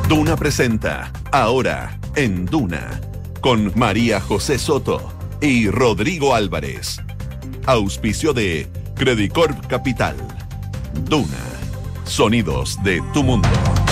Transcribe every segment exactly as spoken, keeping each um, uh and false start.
Duna presenta Ahora en Duna con María José Soto y Rodrigo Álvarez. Auspicio de Credicorp Capital. Duna. Sonidos de tu mundo.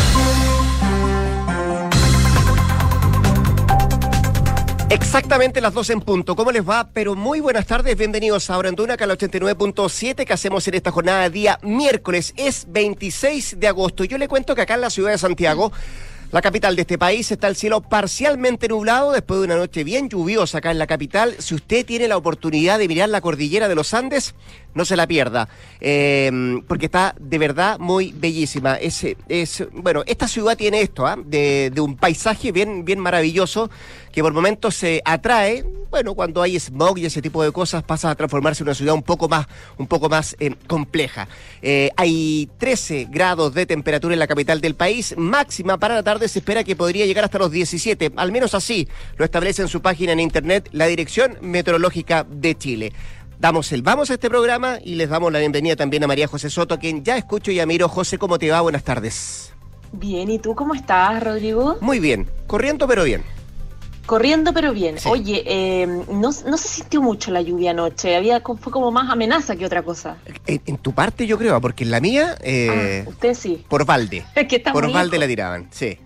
Exactamente las dos en punto. ¿Cómo les va? Pero muy buenas tardes. Bienvenidos a Ahora en Duna, acá al ochenta y nueve punto siete que hacemos en esta jornada de día miércoles. Es veintiséis de agosto. Yo le cuento que acá en la ciudad de Santiago, la capital de este país, está el cielo parcialmente nublado después de una noche bien lluviosa acá en la capital. Si usted tiene la oportunidad de mirar la cordillera de los Andes, no se la pierda, eh, porque está de verdad muy bellísima. Es, es, bueno, esta ciudad tiene esto, ¿eh? de, de un paisaje bien, bien maravilloso, que por momentos se atrae. Bueno, cuando hay smog y ese tipo de cosas, pasa a transformarse en una ciudad un poco más, un poco más eh, compleja. Eh, hay trece grados de temperatura en la capital del país, máxima para la tarde se espera que podría llegar hasta los diecisiete, al menos así lo establece en su página en internet la Dirección Meteorológica de Chile. Damos el vamos a este programa y les damos la bienvenida también a María José Soto, a quien ya escucho y admiro. José, ¿cómo te va? Buenas tardes. Bien, ¿y tú cómo estás, Rodrigo? Muy bien, corriendo pero bien. Corriendo pero bien. Sí. Oye, eh, no, no se sintió mucho la lluvia anoche, había, fue como más amenaza que otra cosa. En, en tu parte yo creo, porque en la mía, eh, ah, usted sí. Por balde. Es que por balde lejos. La tiraban, sí.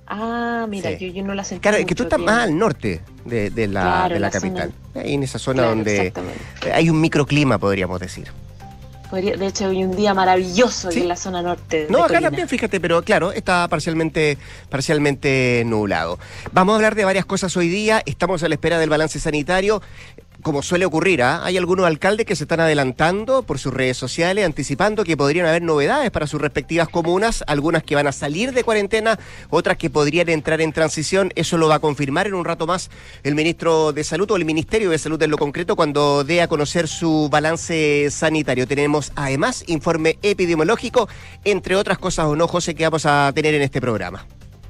Ah, mira, Sí. yo, yo no la sentí. Claro, mucho, que tú estás que... más al norte de, de la, Claro, de la la capital. zona. Ahí en esa zona Claro, donde hay un microclima, podríamos decir. Podría, de hecho, hay un día maravilloso ¿Sí? aquí en la zona norte. No, de acá Colina. también, fíjate, pero claro, está parcialmente, parcialmente nublado. Vamos a hablar de varias cosas hoy día. Estamos a la espera del balance sanitario. Como suele ocurrir, ¿eh? Hay algunos alcaldes que se están adelantando por sus redes sociales, anticipando que podrían haber novedades para sus respectivas comunas, algunas que van a salir de cuarentena, otras que podrían entrar en transición. Eso lo va a confirmar en un rato más el ministro de Salud o el Ministerio de Salud en lo concreto cuando dé a conocer su balance sanitario. Tenemos además informe epidemiológico, entre otras cosas o no, José, que vamos a tener en este programa.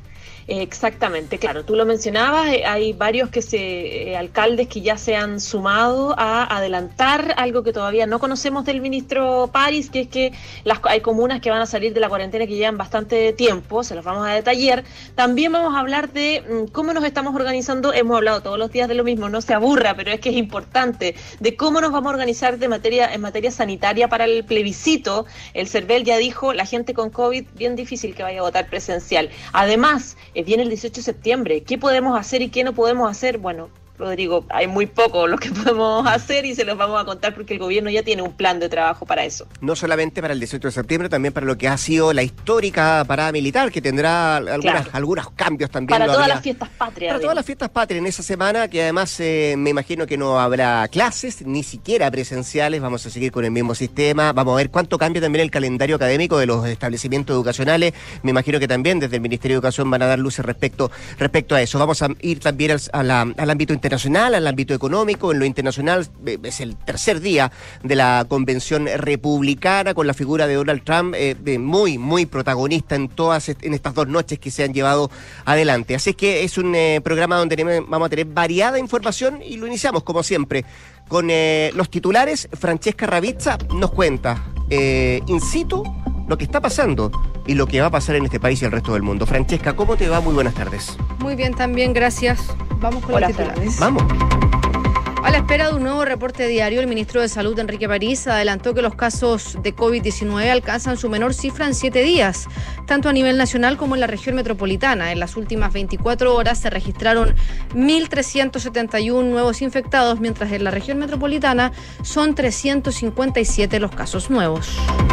Exactamente, claro, tú lo mencionabas, eh, hay varios que se, eh, alcaldes que ya se han sumado a adelantar algo que todavía no conocemos del ministro París, que es que las, hay comunas que van a salir de la cuarentena que llevan bastante tiempo, se los vamos a detallar. También vamos a hablar de mm, cómo nos estamos organizando, hemos hablado todos los días de lo mismo, no se aburra, pero es que es importante, de cómo nos vamos a organizar de materia en materia sanitaria para el plebiscito. El CERVEL ya dijo, la gente con COVID, bien difícil que vaya a votar presencial. Además, viene el dieciocho de septiembre. ¿Qué podemos hacer y qué no podemos hacer? Bueno, Rodrigo, hay muy poco lo que podemos hacer y se los vamos a contar porque el gobierno ya tiene un plan de trabajo para eso. No solamente para el dieciocho de septiembre, también para lo que ha sido la histórica parada militar, que tendrá algunas, Claro. algunos cambios también. Para no todas habría... las fiestas patrias. Para todas las fiestas patrias en esa semana, que además eh, me imagino que no habrá clases, ni siquiera presenciales, vamos a seguir con el mismo sistema, vamos a ver cuánto cambia también el calendario académico de los establecimientos educacionales, me imagino que también desde el Ministerio de Educación van a dar luces respecto, respecto a eso. Vamos a ir también al, a la, al ámbito internacional, al ámbito económico. En lo internacional eh, es el tercer día de la convención republicana con la figura de Donald Trump eh, eh, muy, muy protagonista en todas en estas dos noches que se han llevado adelante. Así que es un eh, programa donde tenemos, vamos a tener variada información y lo iniciamos como siempre con eh, los titulares. Francesca Ravizza nos cuenta eh, in situ lo que está pasando y lo que va a pasar en este país y el resto del mundo. Francesca, ¿cómo te va? Muy buenas tardes. Muy bien, también, gracias. Vamos con Hola, los titulares. Vamos. A la espera de un nuevo reporte diario, el ministro de Salud, Enrique París, adelantó que los casos de COVID diecinueve alcanzan su menor cifra en siete días, tanto a nivel nacional como en la región metropolitana. En las últimas veinticuatro horas se registraron mil trescientos setenta y uno nuevos infectados, mientras en la región metropolitana son trescientos cincuenta y siete los casos nuevos.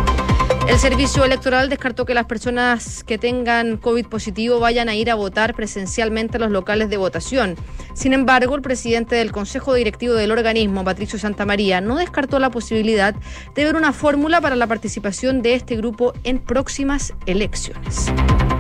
El Servicio Electoral descartó que las personas que tengan COVID positivo vayan a ir a votar presencialmente a los locales de votación. Sin embargo, el presidente del Consejo Directivo del organismo, Patricio Santamaría, no descartó la posibilidad de ver una fórmula para la participación de este grupo en próximas elecciones.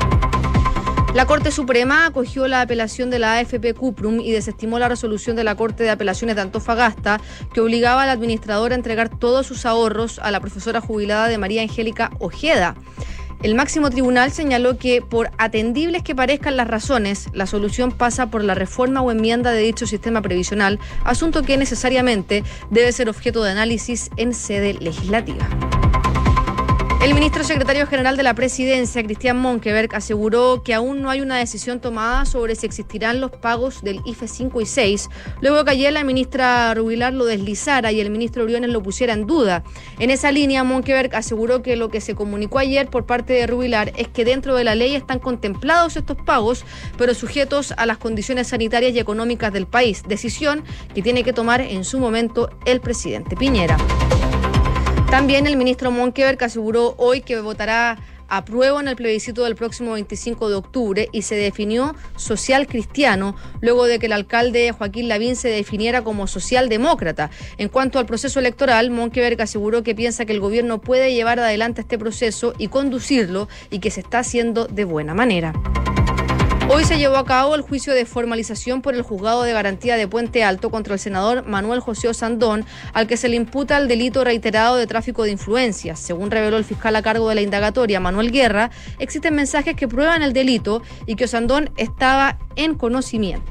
La Corte Suprema acogió la apelación de la A F P Cuprum y desestimó la resolución de la Corte de Apelaciones de Antofagasta que obligaba al administrador a entregar todos sus ahorros a la profesora jubilada de María Angélica Ojeda. El máximo tribunal señaló que, por atendibles que parezcan las razones, la solución pasa por la reforma o enmienda de dicho sistema previsional, asunto que necesariamente debe ser objeto de análisis en sede legislativa. El ministro secretario general de la Presidencia, Cristian Monkeberg, aseguró que aún no hay una decisión tomada sobre si existirán los pagos del I F E cinco y seis, luego que ayer la ministra Rubilar lo deslizara y el ministro Briones lo pusiera en duda. En esa línea, Monkeberg aseguró que lo que se comunicó ayer por parte de Rubilar es que dentro de la ley están contemplados estos pagos, pero sujetos a las condiciones sanitarias y económicas del país, decisión que tiene que tomar en su momento el presidente Piñera. También el ministro Monkeberg aseguró hoy que votará a prueba en el plebiscito del próximo veinticinco de octubre y se definió social cristiano luego de que el alcalde Joaquín Lavín se definiera como socialdemócrata. En cuanto al proceso electoral, Monkeberg aseguró que piensa que el gobierno puede llevar adelante este proceso y conducirlo y que se está haciendo de buena manera. Hoy se llevó a cabo el juicio de formalización por el Juzgado de Garantía de Puente Alto contra el senador Manuel José Osandón, al que se le imputa el delito reiterado de tráfico de influencias. Según reveló el fiscal a cargo de la indagatoria, Manuel Guerra, existen mensajes que prueban el delito y que Osandón estaba en conocimiento.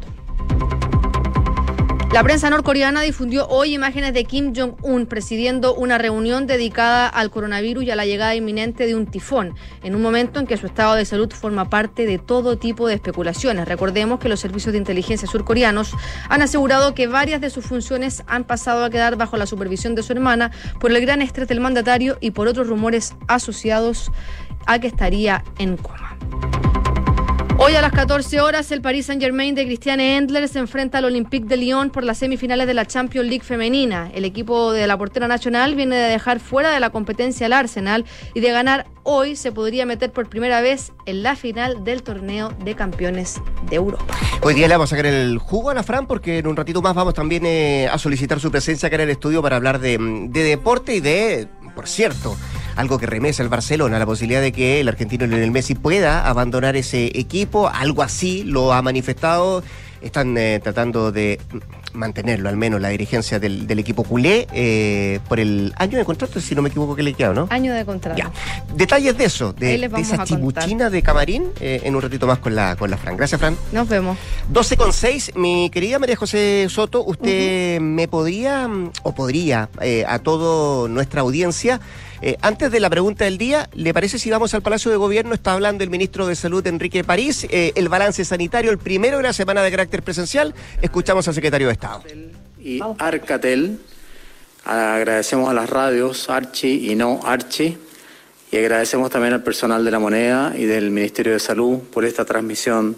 La prensa norcoreana difundió hoy imágenes de Kim Jong-un presidiendo una reunión dedicada al coronavirus y a la llegada inminente de un tifón, en un momento en que su estado de salud forma parte de todo tipo de especulaciones. Recordemos que los servicios de inteligencia surcoreanos han asegurado que varias de sus funciones han pasado a quedar bajo la supervisión de su hermana por el gran estrés del mandatario y por otros rumores asociados a que estaría en coma. Hoy a las catorce horas, el Paris Saint-Germain de Christiane Endler se enfrenta al Olympique de Lyon por las semifinales de la Champions League femenina. El equipo de la portera nacional viene de dejar fuera de la competencia al Arsenal y de ganar hoy se podría meter por primera vez en la final del torneo de campeones de Europa. Hoy día le vamos a sacar el jugo a la Fran porque en un ratito más vamos también eh, a solicitar su presencia acá en el estudio para hablar de, de deporte y de, por cierto, algo que remesa el Barcelona, la posibilidad de que el argentino Lionel Messi pueda abandonar ese equipo, algo así lo ha manifestado. Están eh, tratando de mantenerlo, al menos la dirigencia del, del equipo culé, eh, por el año de contrato, si no me equivoco, que le queda, ¿no? Año de contrato. Ya. Detalles de eso, de, de esa chibuchina de camarín, eh, en un ratito más con la, con la Fran. Gracias, Fran. Nos vemos. doce con seis, mi querida María José Soto, usted uh-huh. me podría, o podría, eh, a toda nuestra audiencia, Eh, antes de la pregunta del día, ¿le parece si vamos al Palacio de Gobierno? Está hablando el ministro de Salud, Enrique París, eh, el balance sanitario, el primero de la semana de carácter presencial. Escuchamos al secretario de Estado. Y Arcatel, agradecemos a las radios Archi y no Archi, y agradecemos también al personal de La Moneda y del Ministerio de Salud por esta transmisión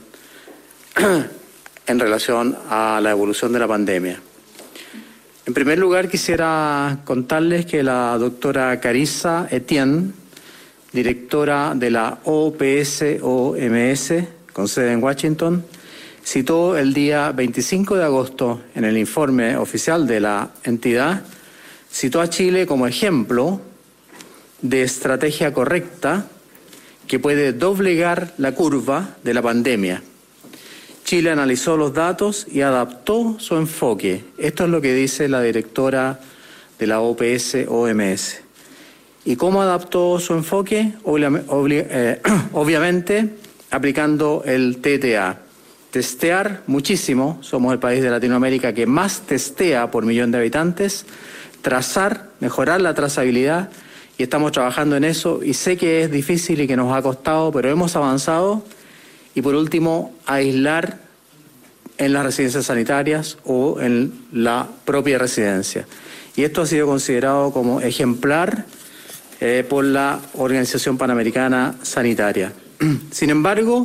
en relación a la evolución de la pandemia. En primer lugar, quisiera contarles que la doctora Carissa Etienne, directora de la O P S O M S, con sede en Washington, citó el día veinticinco de agosto en el informe oficial de la entidad, citó a Chile como ejemplo de estrategia correcta que puede doblegar la curva de la pandemia. Chile analizó los datos y adaptó su enfoque. Esto es lo que dice la directora de la O P S O M S. ¿Y cómo adaptó su enfoque? Obli- obli- eh, obviamente aplicando el T T A. Testear muchísimo, somos el país de Latinoamérica que más testea por millón de habitantes, trazar, mejorar la trazabilidad, y estamos trabajando en eso, y sé que es difícil y que nos ha costado, pero hemos avanzado. Y por último, aislar en las residencias sanitarias o en la propia residencia. Y esto ha sido considerado como ejemplar eh, por la Organización Panamericana Sanitaria. Sin embargo,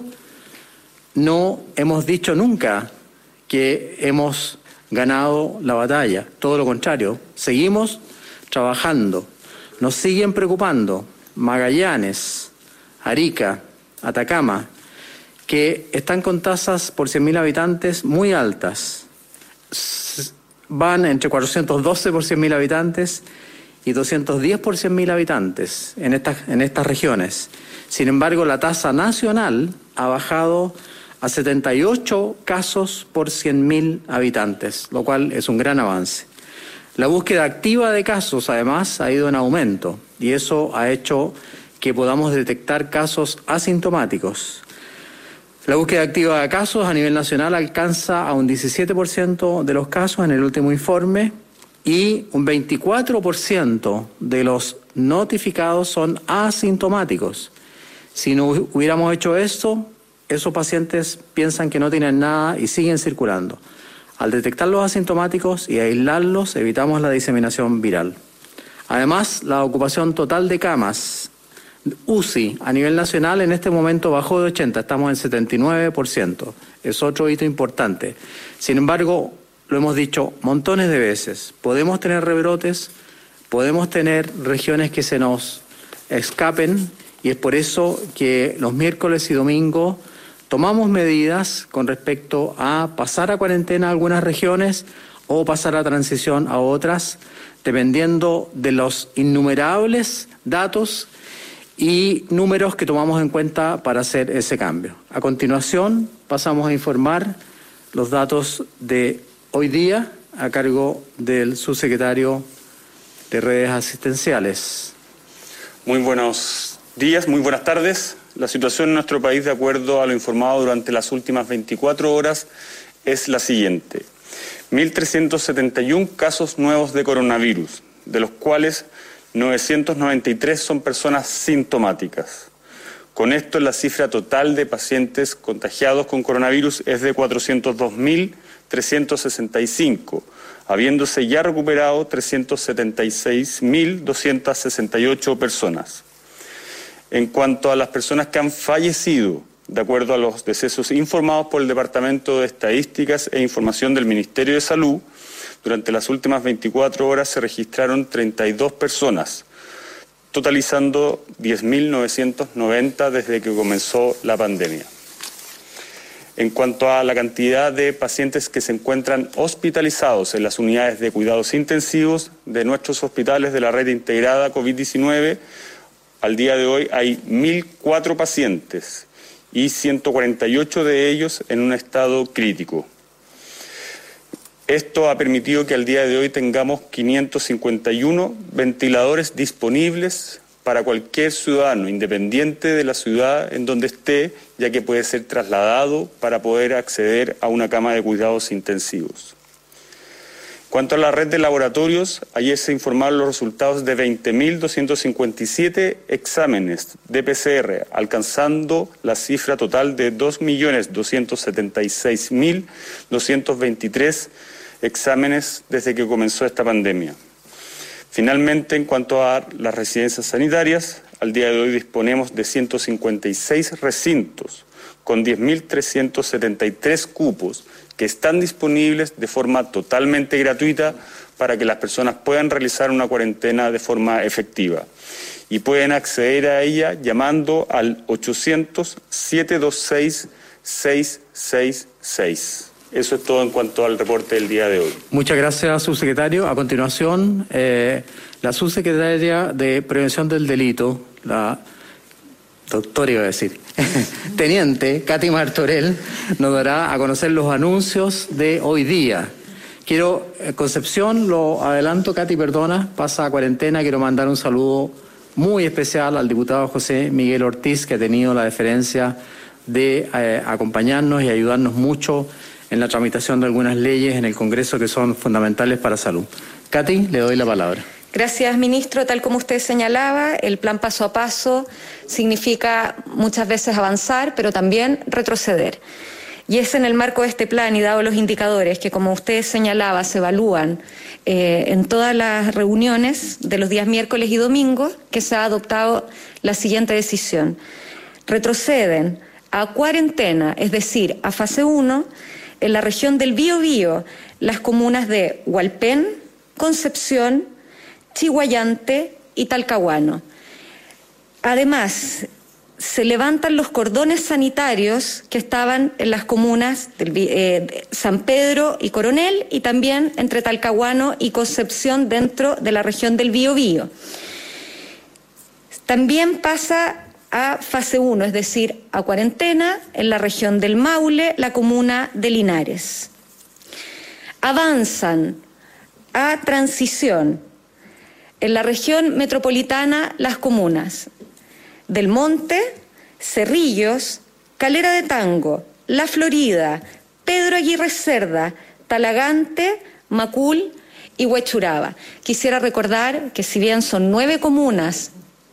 no hemos dicho nunca que hemos ganado la batalla. Todo lo contrario, seguimos trabajando. Nos siguen preocupando Magallanes, Arica, Atacama, que están con tasas por cien mil habitantes muy altas. Van entre cuatrocientos doce por cien mil habitantes y doscientos diez por cien mil habitantes en estas, en estas regiones. Sin embargo, la tasa nacional ha bajado a setenta y ocho casos por cien mil habitantes, lo cual es un gran avance. La búsqueda activa de casos, además, ha ido en aumento y eso ha hecho que podamos detectar casos asintomáticos. La búsqueda activa de casos a nivel nacional alcanza a un diecisiete por ciento de los casos en el último informe y un veinticuatro por ciento de los notificados son asintomáticos. Si no hubiéramos hecho esto, esos pacientes piensan que no tienen nada y siguen circulando. Al detectar los asintomáticos y aislarlos, evitamos la diseminación viral. Además, la ocupación total de camas U C I a nivel nacional en este momento bajó de ochenta, estamos en setenta y nueve por ciento. Es otro hito importante. Sin embargo, lo hemos dicho montones de veces, podemos tener rebrotes, podemos tener regiones que se nos escapen y es por eso que los miércoles y domingos tomamos medidas con respecto a pasar a cuarentena a algunas regiones o pasar a transición a otras, dependiendo de los innumerables datos y números que tomamos en cuenta para hacer ese cambio. A continuación, pasamos a informar los datos de hoy día a cargo del subsecretario de Redes Asistenciales. Muy buenos días, muy buenas tardes. La situación en nuestro país, de acuerdo a lo informado durante las últimas veinticuatro horas, es la siguiente. mil trescientos setenta y uno casos nuevos de coronavirus, de los cuales novecientos noventa y tres son personas sintomáticas. Con esto, la cifra total de pacientes contagiados con coronavirus es de cuatrocientos dos mil trescientos sesenta y cinco, habiéndose ya recuperado trescientos setenta y seis mil doscientos sesenta y ocho personas. En cuanto a las personas que han fallecido, de acuerdo a los decesos informados por el Departamento de Estadísticas e Información del Ministerio de Salud, durante las últimas veinticuatro horas se registraron treinta y dos personas, totalizando diez mil novecientos noventa desde que comenzó la pandemia. En cuanto a la cantidad de pacientes que se encuentran hospitalizados en las unidades de cuidados intensivos de nuestros hospitales de la red integrada COVID diecinueve, al día de hoy hay mil cuatro pacientes y ciento cuarenta y ocho de ellos en un estado crítico. Esto ha permitido que al día de hoy tengamos quinientos cincuenta y uno ventiladores disponibles para cualquier ciudadano, independiente de la ciudad en donde esté, ya que puede ser trasladado para poder acceder a una cama de cuidados intensivos. En cuanto a la red de laboratorios, ayer se informaron los resultados de veinte mil doscientos cincuenta y siete exámenes de P C R, alcanzando la cifra total de dos millones doscientos setenta y seis mil doscientos veintitrés exámenes desde que comenzó esta pandemia. Finalmente, en cuanto a las residencias sanitarias, al día de hoy disponemos de ciento cincuenta y seis recintos con diez mil trescientos setenta y tres cupos que están disponibles de forma totalmente gratuita para que las personas puedan realizar una cuarentena de forma efectiva. Y pueden acceder a ella llamando al ochocientos, setecientos veintiséis, seiscientos sesenta y seis. Eso es todo en cuanto al reporte del día de hoy. Muchas gracias, subsecretario. A continuación, eh, la subsecretaria de Prevención del Delito, la doctora iba a decir, teniente Katy Martorell, nos dará a conocer los anuncios de hoy día. Quiero, eh, Concepción, lo adelanto, Katy, perdona, pasa a cuarentena. Quiero mandar un saludo muy especial al diputado José Miguel Ortiz, que ha tenido la deferencia de eh, acompañarnos y ayudarnos mucho en la tramitación de algunas leyes en el Congreso que son fundamentales para salud. Katy, le doy la palabra. Gracias, ministro. Tal como usted señalaba, el plan paso a paso significa muchas veces avanzar, pero también retroceder. Y es en el marco de este plan y dado los indicadores que, como usted señalaba, se evalúan eh, en todas las reuniones de los días miércoles y domingos, que se ha adoptado la siguiente decisión. Retroceden a cuarentena, es decir, a fase uno, en la región del Biobío, las comunas de Hualpén, Concepción, Chiguayante y Talcahuano. Además, se levantan los cordones sanitarios que estaban en las comunas de eh, San Pedro y Coronel y también entre Talcahuano y Concepción dentro de la región del Biobío. También pasa a fase uno, es decir, a cuarentena en la región del Maule, la comuna de Linares. Avanzan a transición en la región metropolitana las comunas del Monte, Cerrillos, Calera de Tango, La Florida, Pedro Aguirre Cerda, Talagante, Macul y Huechuraba. Quisiera recordar que si bien son nueve comunas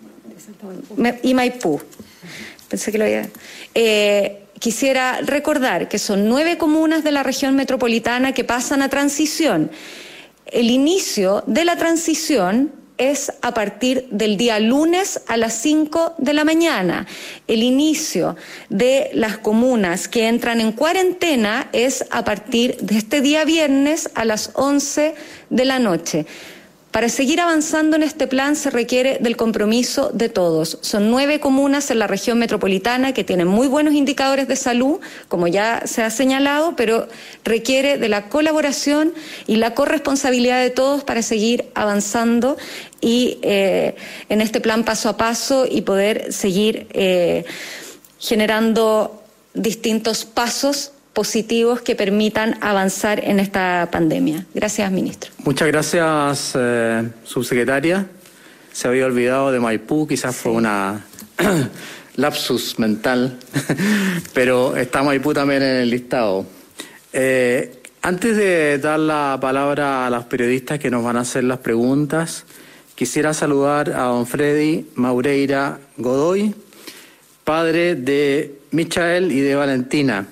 y Maipú, pensé que lo había... Eh, quisiera recordar que son nueve comunas de la región metropolitana que pasan a transición. El inicio de la transición es a partir del día lunes a las cinco de la mañana. El inicio de las comunas que entran en cuarentena es a partir de este día viernes a las once de la noche. Para seguir avanzando en este plan se requiere del compromiso de todos. Son nueve comunas en la región metropolitana que tienen muy buenos indicadores de salud, como ya se ha señalado, pero requiere de la colaboración y la corresponsabilidad de todos para seguir avanzando y eh, en este plan paso a paso y poder seguir eh, generando distintos pasos positivos que permitan avanzar en esta pandemia. Gracias, ministro. Muchas gracias, eh, subsecretaria. Se había olvidado de Maipú, quizás sí. Fue una lapsus mental, pero está Maipú también en el listado. Eh, antes de dar la palabra a los periodistas que nos van a hacer las preguntas, quisiera saludar a don Freddy Maureira Godoy, padre de Michael y de Valentina.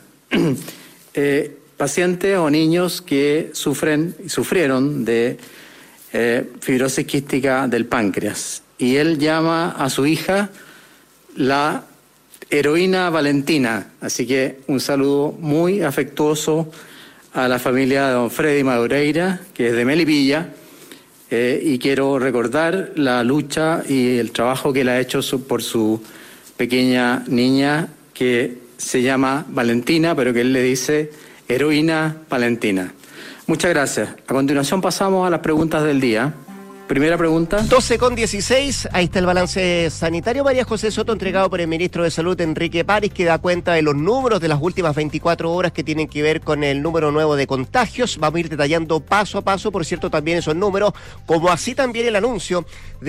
Eh, pacientes o niños que sufren y sufrieron de eh, fibrosis quística del páncreas. Y él llama a su hija la heroína Valentina. Así que un saludo muy afectuoso a la familia de don Freddy Maureira, que es de Melipilla, eh, y quiero recordar la lucha y el trabajo que él ha hecho su, por su pequeña niña que se llama Valentina, pero que él le dice heroína Valentina. Muchas gracias. A continuación pasamos a las preguntas del día. Primera pregunta. doce con dieciséis, ahí está el balance sanitario. María José Soto, entregado por el ministro de Salud, Enrique París, que da cuenta de los números de las últimas veinticuatro horas que tienen que ver con el número nuevo de contagios. Vamos a ir detallando paso a paso, por cierto, también esos números, como así también el anuncio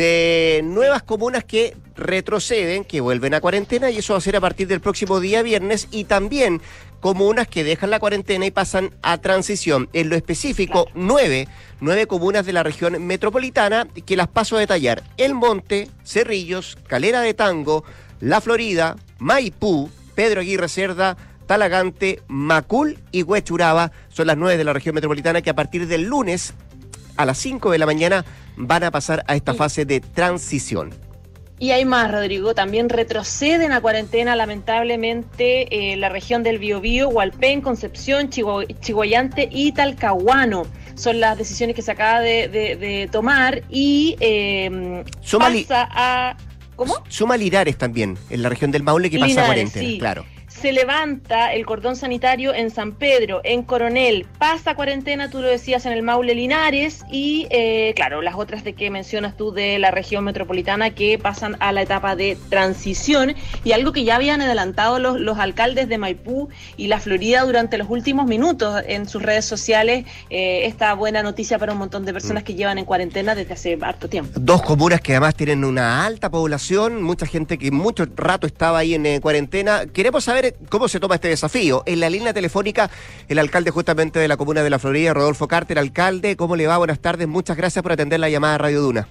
de nuevas comunas que retroceden, que vuelven a cuarentena, y eso va a ser a partir del próximo día viernes, y también comunas que dejan la cuarentena y pasan a transición. En lo específico, nueve, nueve comunas de la región metropolitana, que las paso a detallar: El Monte, Cerrillos, Calera de Tango, La Florida, Maipú, Pedro Aguirre Cerda, Talagante, Macul y Huechuraba. Son las nueve de la región metropolitana que a partir del lunes a las cinco de la mañana van a pasar a esta fase de transición. Y hay más, Rodrigo. También retroceden a cuarentena, lamentablemente, eh, la región del Biobío, Hualpén, Concepción, Chihu- Chiguayante y Talcahuano. Son las decisiones que se acaba de, de, de tomar y eh, Sumali- pasa a... ¿Cómo? Suma Linares también, en la región del Maule, que pasa Linares, a cuarentena, sí. Claro. Se levanta el cordón sanitario en San Pedro, en Coronel, pasa cuarentena, tú lo decías, en el Maule Linares y, eh, claro, las otras de que mencionas tú de la región metropolitana que pasan a la etapa de transición, y algo que ya habían adelantado los, los alcaldes de Maipú y La Florida durante los últimos minutos en sus redes sociales, eh, esta buena noticia para un montón de personas que llevan en cuarentena desde hace harto tiempo. Dos comunas que además tienen una alta población, mucha gente que mucho rato estaba ahí en eh, cuarentena. Queremos saber cómo se toma este desafío. En la línea telefónica, el alcalde justamente de la comuna de La Florida, Rodolfo Carter. Alcalde, ¿cómo le va? Buenas tardes, muchas gracias por atender la llamada a Radio Duna.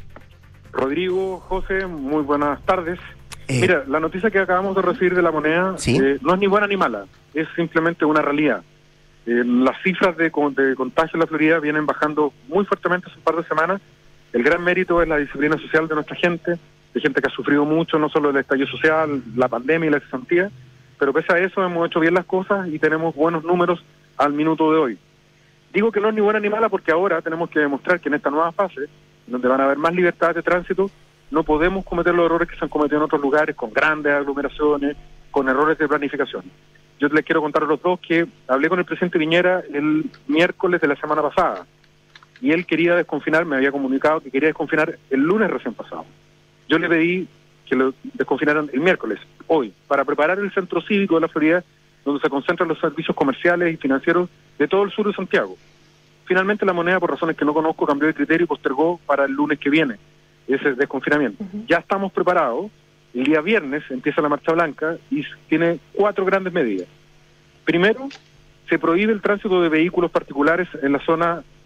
Rodrigo, José, muy buenas tardes. Eh, Mira, la noticia que acabamos de recibir de La Moneda ¿sí? eh, no es ni buena ni mala, es simplemente una realidad. Eh, las cifras de, de contagio en La Florida vienen bajando muy fuertemente hace un par de semanas. El gran mérito es la disciplina social de nuestra gente, de gente que ha sufrido mucho, no solo el estallido social, la pandemia y la cesantía, pero pese a eso hemos hecho bien las cosas y tenemos buenos números al minuto de hoy. Digo que no es ni buena ni mala porque ahora tenemos que demostrar que en esta nueva fase, donde van a haber más libertad de tránsito, no podemos cometer los errores que se han cometido en otros lugares, con grandes aglomeraciones, con errores de planificación. Yo les quiero contar a los dos que hablé con el presidente Piñera el miércoles de la semana pasada, y él quería desconfinar, me había comunicado que quería desconfinar el lunes recién pasado. Yo le pedí que lo desconfinaran el miércoles, hoy, para preparar el centro cívico de La Florida, donde se concentran los servicios comerciales y financieros de todo el sur de Santiago. Finalmente La Moneda, por razones que no conozco, cambió de criterio y postergó para el lunes que viene ese desconfinamiento. Uh-huh. Ya estamos preparados. El día viernes empieza la Marcha Blanca y tiene cuatro grandes medidas. Primero, se prohíbe el tránsito de vehículos particulares en la zona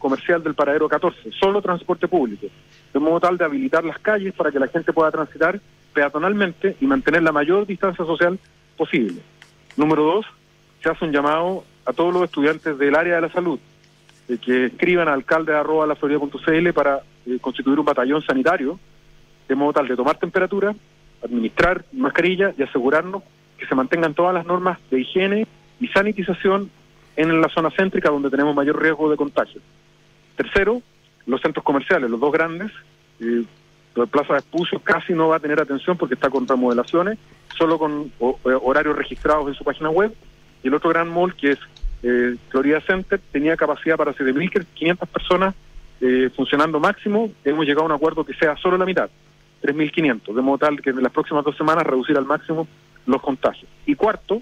comercial del paradero catorce, solo transporte público, de modo tal de habilitar las calles para que la gente pueda transitar peatonalmente y mantener la mayor distancia social posible. Número dos, se hace un llamado a todos los estudiantes del área de la salud eh, que escriban a alcalde arroba la florida punto c l para eh, constituir un batallón sanitario, de modo tal de tomar temperatura, administrar mascarilla y asegurarnos que se mantengan todas las normas de higiene y sanitización en la zona céntrica donde tenemos mayor riesgo de contagio. Tercero, los centros comerciales, los dos grandes, eh, la Plaza de Espucio casi no va a tener atención porque está con remodelaciones, solo con o, horarios registrados en su página web, y el otro gran mall, que es eh, Florida Center, tenía capacidad para siete mil quinientas personas eh, funcionando máximo. Hemos llegado a un acuerdo que sea solo la mitad, tres mil quinientos, de modo tal que en las próximas dos semanas reducir al máximo los contagios. Y cuarto,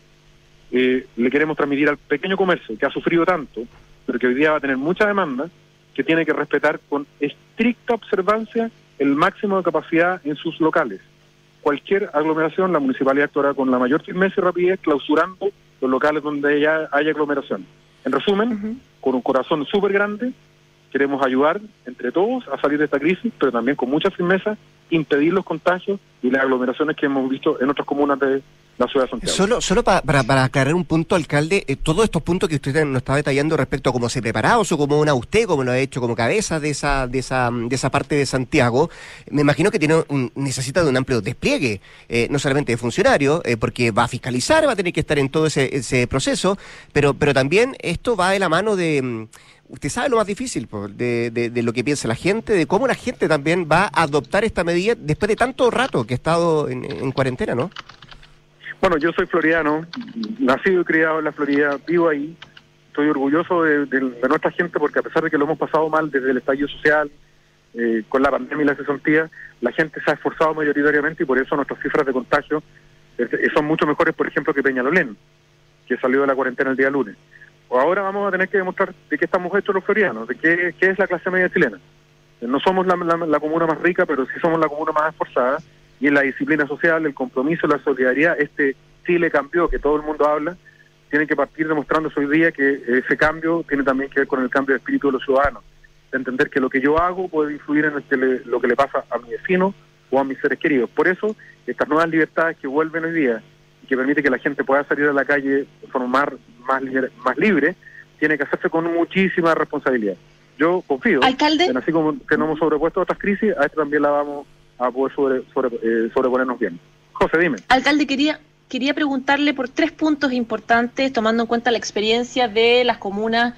eh, le queremos transmitir al pequeño comercio, que ha sufrido tanto, pero que hoy día va a tener mucha demanda, que tiene que respetar con estricta observancia el máximo de capacidad en sus locales. Cualquier aglomeración, la municipalidad actuará con la mayor firmeza y rapidez, clausurando los locales donde ya haya aglomeración. En resumen, uh-huh. con un corazón súper grande, queremos ayudar entre todos a salir de esta crisis, pero también con mucha firmeza impedir los contagios y las aglomeraciones que hemos visto en otras comunas de la ciudad de Santiago. Solo, solo pa, para, para aclarar un punto, alcalde, eh, todos estos puntos que usted nos está detallando respecto a cómo se prepara o cómo una usted, como lo ha hecho como cabeza de esa, de esa, de esa parte de Santiago, me imagino que tiene un, necesita de un amplio despliegue, eh, no solamente de funcionarios, eh, porque va a fiscalizar, va a tener que estar en todo ese, ese proceso, pero, pero también esto va de la mano de... Usted sabe lo más difícil, de, de, de lo que piensa la gente, de cómo la gente también va a adoptar esta medida después de tanto rato que ha estado en, en cuarentena, ¿no? Bueno, yo soy floridiano, nacido y criado en la Florida, vivo ahí, estoy orgulloso de, de, de nuestra gente porque a pesar de que lo hemos pasado mal desde el estallido social, eh, con la pandemia y la cesantía, la gente se ha esforzado mayoritariamente y por eso nuestras cifras de contagio eh, son mucho mejores, por ejemplo, que Peñalolén, que salió de la cuarentena el día lunes. Ahora vamos a tener que demostrar de qué estamos hechos los floridianos, de qué, qué es la clase media chilena. No somos la, la, la comuna más rica, pero sí somos la comuna más esforzada, y en la disciplina social, el compromiso, la solidaridad, este Chile cambió, que todo el mundo habla, tiene que partir demostrándose hoy día que ese cambio tiene también que ver con el cambio de espíritu de los ciudadanos, de entender que lo que yo hago puede influir en el que le, lo que le pasa a mi vecino o a mis seres queridos. Por eso, estas nuevas libertades que vuelven hoy día, que permite que la gente pueda salir a la calle de forma más, más, libre, más libre, tiene que hacerse con muchísima responsabilidad. Yo confío ¿Alcalde? en así como que no hemos sobrepuesto a otras crisis, a esta también la vamos a poder sobre, sobre, eh, sobreponernos bien. José, dime. Alcalde, quería quería preguntarle por tres puntos importantes, tomando en cuenta la experiencia de las comunas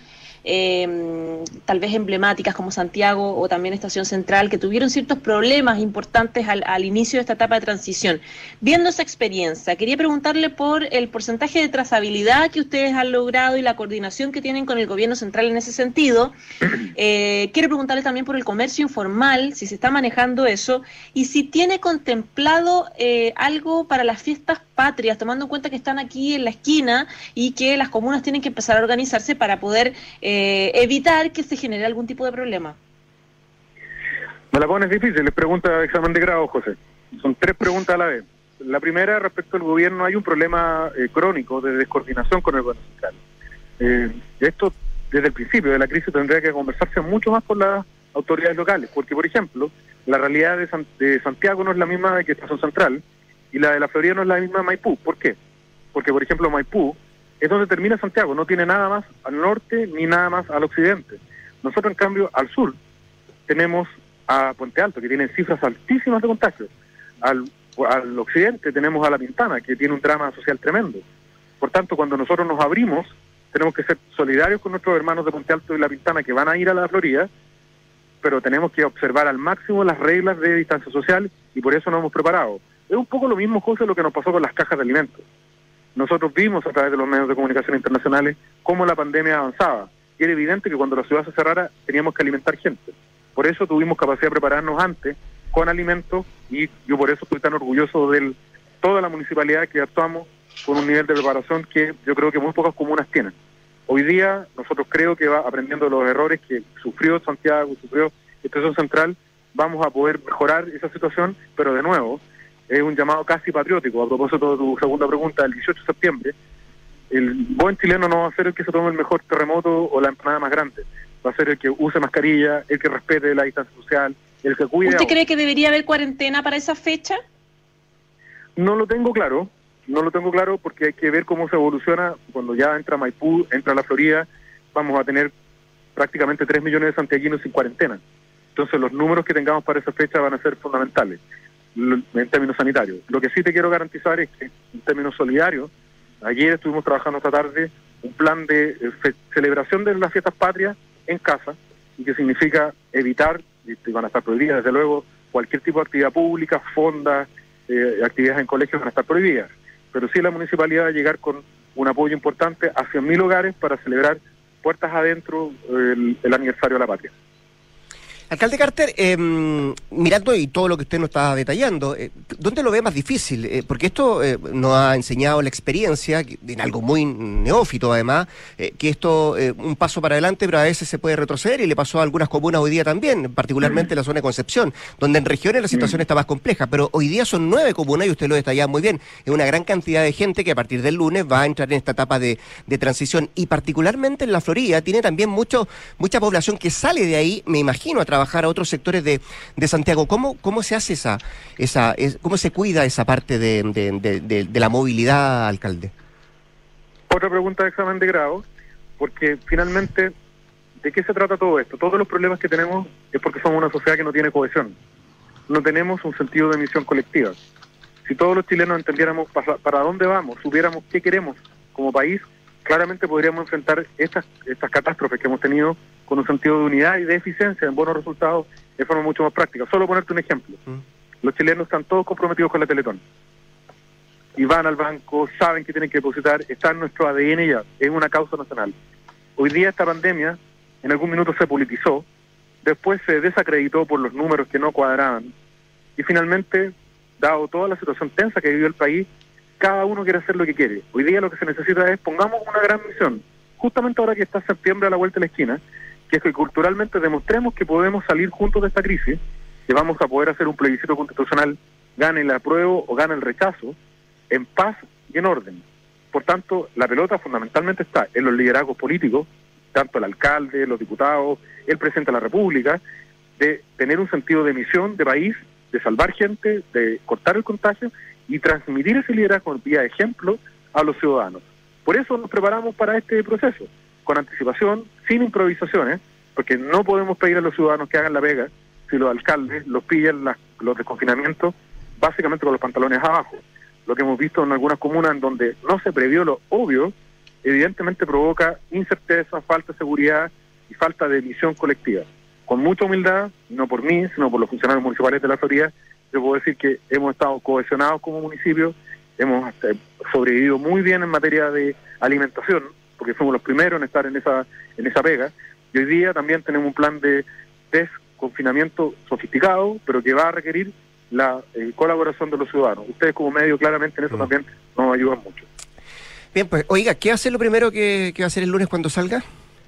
Eh, tal vez emblemáticas como Santiago o también Estación Central, que tuvieron ciertos problemas importantes al, al inicio de esta etapa de transición. Viendo esa experiencia, quería preguntarle por el porcentaje de trazabilidad que ustedes han logrado y la coordinación que tienen con el gobierno central en ese sentido. Eh, quiero preguntarle también por el comercio informal, si se está manejando eso, y si tiene contemplado eh, algo para las fiestas patrias, tomando en cuenta que están aquí en la esquina y que las comunas tienen que empezar a organizarse para poder eh, evitar que se genere algún tipo de problema. Me la pones difícil, les pregunta examen de grado, José. Son tres preguntas a la vez. La primera, respecto al gobierno, hay un problema eh, crónico de descoordinación con el gobierno central. Eh, esto, desde el principio de la crisis, tendría que conversarse mucho más con las autoridades locales, porque, por ejemplo, la realidad de, San, de Santiago no es la misma que Estación Central, y la de la Florida no es la misma de Maipú. ¿Por qué? Porque, por ejemplo, Maipú es donde termina Santiago, no tiene nada más al norte ni nada más al occidente. Nosotros, en cambio, al sur tenemos a Puente Alto, que tiene cifras altísimas de contagios. Al, al occidente tenemos a La Pintana, que tiene un drama social tremendo. Por tanto, cuando nosotros nos abrimos, tenemos que ser solidarios con nuestros hermanos de Puente Alto y La Pintana que van a ir a la Florida, pero tenemos que observar al máximo las reglas de distancia social y por eso nos hemos preparado. Es un poco lo mismo, José, lo que nos pasó con las cajas de alimentos. Nosotros vimos a través de los medios de comunicación internacionales cómo la pandemia avanzaba. Y era evidente que cuando la ciudad se cerrara teníamos que alimentar gente. Por eso tuvimos capacidad de prepararnos antes con alimentos y yo por eso estoy tan orgulloso de toda la municipalidad que actuamos con un nivel de preparación que yo creo que muy pocas comunas tienen. Hoy día nosotros creo que va aprendiendo los errores que sufrió Santiago, sufrió Estación Central, vamos a poder mejorar esa situación, pero de nuevo, es un llamado casi patriótico. A propósito de tu segunda pregunta, el dieciocho de septiembre, el buen chileno no va a ser el que se tome el mejor terremoto o la empanada más grande. va a ser el que use mascarilla, el que respete la distancia social, el que cuide. ¿Usted cree que debería haber cuarentena para esa fecha? No lo tengo claro, no lo tengo claro porque hay que ver cómo se evoluciona. Cuando ya entra Maipú, entra la Florida, vamos a tener prácticamente tres millones de santiaguinos sin cuarentena. Entonces los números que tengamos para esa fecha van a ser fundamentales en términos sanitarios. Lo que sí te quiero garantizar es que en términos solidarios, ayer estuvimos trabajando esta tarde un plan de fe- celebración de las fiestas patrias en casa, y que significa evitar, y van a estar prohibidas desde luego, cualquier tipo de actividad pública, fondas, eh, actividades en colegios van a estar prohibidas. Pero sí la municipalidad va a llegar con un apoyo importante a cien mil hogares para celebrar puertas adentro el, el aniversario de la patria. Alcalde Carter, eh, mirando y todo lo que usted nos está detallando, eh, ¿dónde lo ve más difícil? Eh, porque esto eh, nos ha enseñado la experiencia, en algo muy neófito además, eh, que esto eh, un paso para adelante, pero a veces se puede retroceder, y le pasó a algunas comunas hoy día también, particularmente en la zona de Concepción, donde en regiones la situación está más compleja, pero hoy día son nueve comunas, y usted lo detallaba muy bien, es una gran cantidad de gente que a partir del lunes va a entrar en esta etapa de, de transición, y particularmente en la Florida tiene también mucho mucha población que sale de ahí, me imagino, a trabajar a otros sectores de, de Santiago. ¿Cómo, cómo se hace esa, esa es, cómo se cuida esa parte de, de, de, de, de la movilidad, alcalde? Otra pregunta de examen de grado, porque finalmente, ¿de qué se trata todo esto? Todos los problemas que tenemos es porque somos una sociedad que no tiene cohesión. No tenemos un sentido de misión colectiva. Si todos los chilenos entendiéramos para, para dónde vamos, supiéramos qué queremos como país, claramente podríamos enfrentar estas, estas catástrofes que hemos tenido con un sentido de unidad y de eficiencia en buenos resultados de forma mucho más práctica. Solo ponerte un ejemplo. Mm. Los chilenos están todos comprometidos con la Teletón. Y van al banco, saben que tienen que depositar, está en nuestro A D N ya, es una causa nacional. Hoy día esta pandemia en algún minuto se politizó, después se desacreditó por los números que no cuadraban, y finalmente, dado toda la situación tensa que vivió el país, cada uno quiere hacer lo que quiere. Hoy día lo que se necesita es, pongamos una gran misión, justamente ahora que está septiembre a la vuelta de la esquina, que es que culturalmente demostremos que podemos salir juntos de esta crisis, que vamos a poder hacer un plebiscito constitucional, gane el apruebo o gane el rechazo, en paz y en orden. Por tanto, la pelota fundamentalmente está en los liderazgos políticos, tanto el alcalde, los diputados, el presidente de la República, de tener un sentido de misión de país, de salvar gente, de cortar el contagio y transmitir ese liderazgo vía ejemplo a los ciudadanos. Por eso nos preparamos para este proceso, con anticipación, sin improvisaciones, porque no podemos pedir a los ciudadanos que hagan la pega si los alcaldes los pillan las, los desconfinamientos básicamente con los pantalones abajo. Lo que hemos visto en algunas comunas en donde no se previó lo obvio, evidentemente provoca incerteza, falta de seguridad y falta de visión colectiva. Con mucha humildad, no por mí, sino por los funcionarios municipales de la Florida, yo puedo decir que hemos estado cohesionados como municipio, hemos sobrevivido muy bien en materia de alimentación, porque fuimos los primeros en estar en esa en esa pega, y hoy día también tenemos un plan de desconfinamiento sofisticado, pero que va a requerir la eh, colaboración de los ciudadanos. Ustedes como medio claramente en eso mm. también nos ayudan mucho. Bien, pues, oiga, ¿qué va a ser lo primero que, que va a hacer el lunes cuando salga?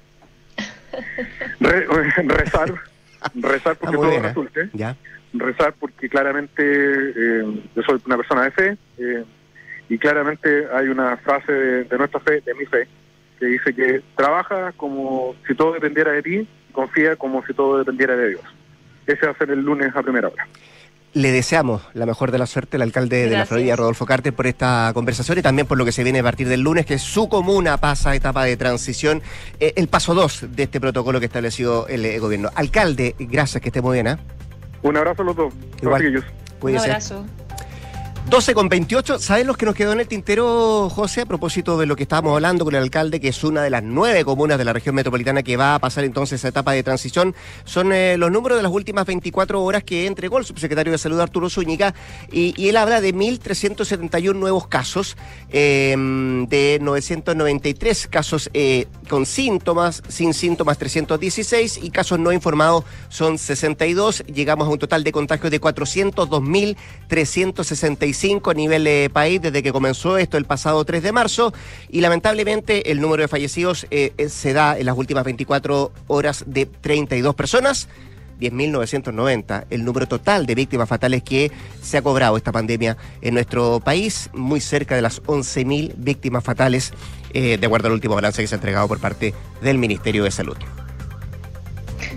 Re, rezar, rezar porque todo resulte. Ya. Rezar porque claramente eh, yo soy una persona de fe eh, y claramente hay una frase de, de nuestra fe, de mi fe, que dice que trabaja como si todo dependiera de ti, confía como si todo dependiera de Dios. Ese va a ser el lunes a primera hora. Le deseamos la mejor de la suerte al alcalde Gracias. de la Florida, Rodolfo Carter, por esta conversación y también por lo que se viene a partir del lunes, que su comuna pasa a etapa de transición, eh, el paso dos de este protocolo que estableció el eh, gobierno. Alcalde, gracias, que esté muy bien. ¿eh? Un abrazo a los dos. Igual. Un abrazo. doce con veintiocho, ¿sabes los que nos quedó en el tintero, José? A propósito de lo que estábamos hablando con el alcalde, que es una de las nueve comunas de la región metropolitana que va a pasar entonces esa etapa de transición, son eh, los números de las últimas veinticuatro horas que entregó el subsecretario de Salud, Arturo Zúñiga, y, y él habla de mil trescientos setenta y uno nuevos casos, eh, de novecientos noventa y tres casos eh, con síntomas, sin síntomas trescientos dieciséis, y casos no informados son sesenta y dos. Llegamos a un total de contagios de cuatrocientos dos mil trescientos sesenta y cinco a nivel eh, país desde que comenzó esto el pasado tres de marzo, y lamentablemente el número de fallecidos eh, se da en las últimas veinticuatro horas de treinta y dos personas, diez mil novecientos noventa, el número total de víctimas fatales que se ha cobrado esta pandemia en nuestro país, muy cerca de las once mil víctimas fatales, eh, de acuerdo al último balance que se ha entregado por parte del Ministerio de Salud.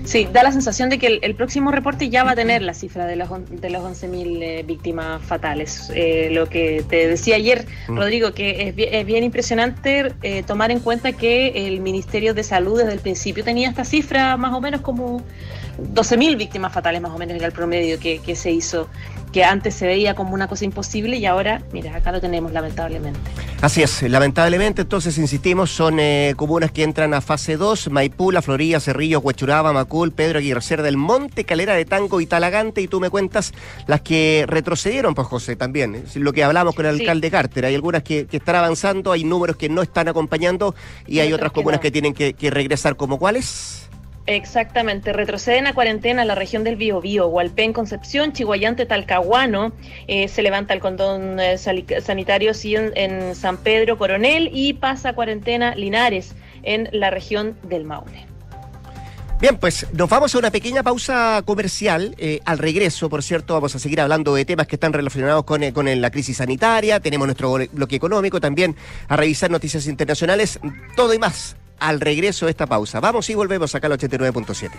Sí, da la sensación de que el, el próximo reporte ya va a tener la cifra de los, de los once mil eh, víctimas fatales. Eh, lo que te decía ayer, mm. Rodrigo, que es bien, es bien impresionante eh, tomar en cuenta que el Ministerio de Salud desde el principio tenía esta cifra más o menos como doce mil víctimas fatales, más o menos era el promedio que, que se hizo, que antes se veía como una cosa imposible y ahora, mira, acá lo tenemos lamentablemente. Así es, lamentablemente, entonces insistimos, son eh, comunas que entran a fase dos, Maipú, La Florida, Cerrillos, Huechuraba, Macul, Pedro Aguirre Cerda del Monte, Calera de Tango y Talagante, y tú me cuentas las que retrocedieron, pues José, también, ¿eh? Lo que hablamos con el sí. alcalde Carter, hay algunas que, que están avanzando, hay números que no están acompañando y hay otras comunas que, no. que tienen que, que regresar, ¿como cuáles? Exactamente, retroceden a cuarentena la región del Biobío, Hualpén, Concepción, Chiguayante, Talcahuano, eh, se levanta el cordón eh, sanitario sí, en, en San Pedro, Coronel, y pasa a cuarentena Linares en la región del Maule. Bien, pues nos vamos a una pequeña pausa comercial. Eh, al regreso, por cierto, vamos a seguir hablando de temas que están relacionados con, eh, con la crisis sanitaria, tenemos nuestro bloque económico, también a revisar noticias internacionales, todo y más. Al regreso de esta pausa. Vamos y volvemos acá al ochenta y nueve punto siete.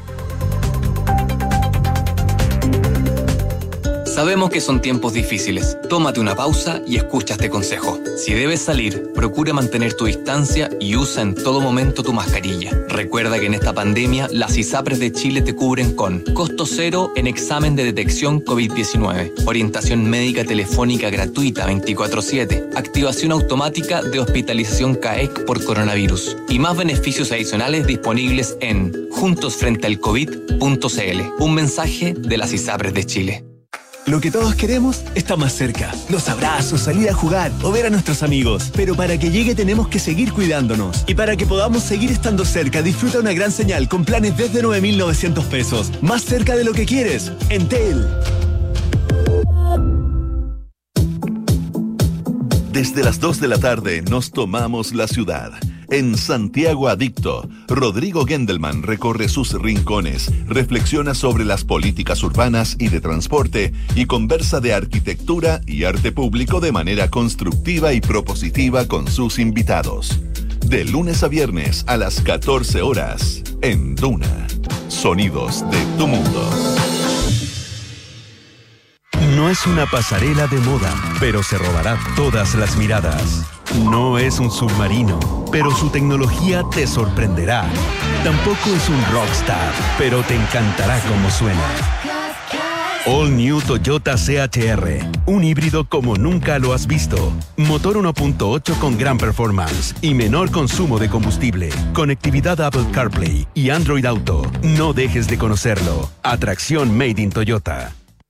Sabemos que son tiempos difíciles. Tómate una pausa y escucha este consejo. Si debes salir, procura mantener tu distancia y usa en todo momento tu mascarilla. Recuerda que en esta pandemia, las ISAPRES de Chile te cubren con costo cero en examen de detección COVID diecinueve, orientación médica telefónica gratuita veinticuatro siete, activación automática de hospitalización C A E C por coronavirus y más beneficios adicionales disponibles en juntos frente al covid punto c l. Un mensaje de las ISAPRES de Chile. Lo que todos queremos está más cerca. Los abrazos, salir a jugar o ver a nuestros amigos. Pero para que llegue tenemos que seguir cuidándonos. Y para que podamos seguir estando cerca, disfruta una gran señal con planes desde nueve mil novecientos pesos. Más cerca de lo que quieres. Entel. Desde las dos de la tarde nos tomamos la ciudad. En Santiago Adicto, Rodrigo Gendelman recorre sus rincones, reflexiona sobre las políticas urbanas y de transporte y conversa de arquitectura y arte público de manera constructiva y propositiva con sus invitados. De lunes a viernes a las catorce horas, en Duna. Sonidos de tu mundo. No es una pasarela de moda, pero se robará todas las miradas. No es un submarino, pero su tecnología te sorprenderá. Tampoco es un rockstar, pero te encantará cómo suena. All New Toyota C H R, un híbrido como nunca lo has visto. Motor uno punto ocho con gran performance y menor consumo de combustible. Conectividad Apple CarPlay y Android Auto. No dejes de conocerlo. Atracción Made in Toyota.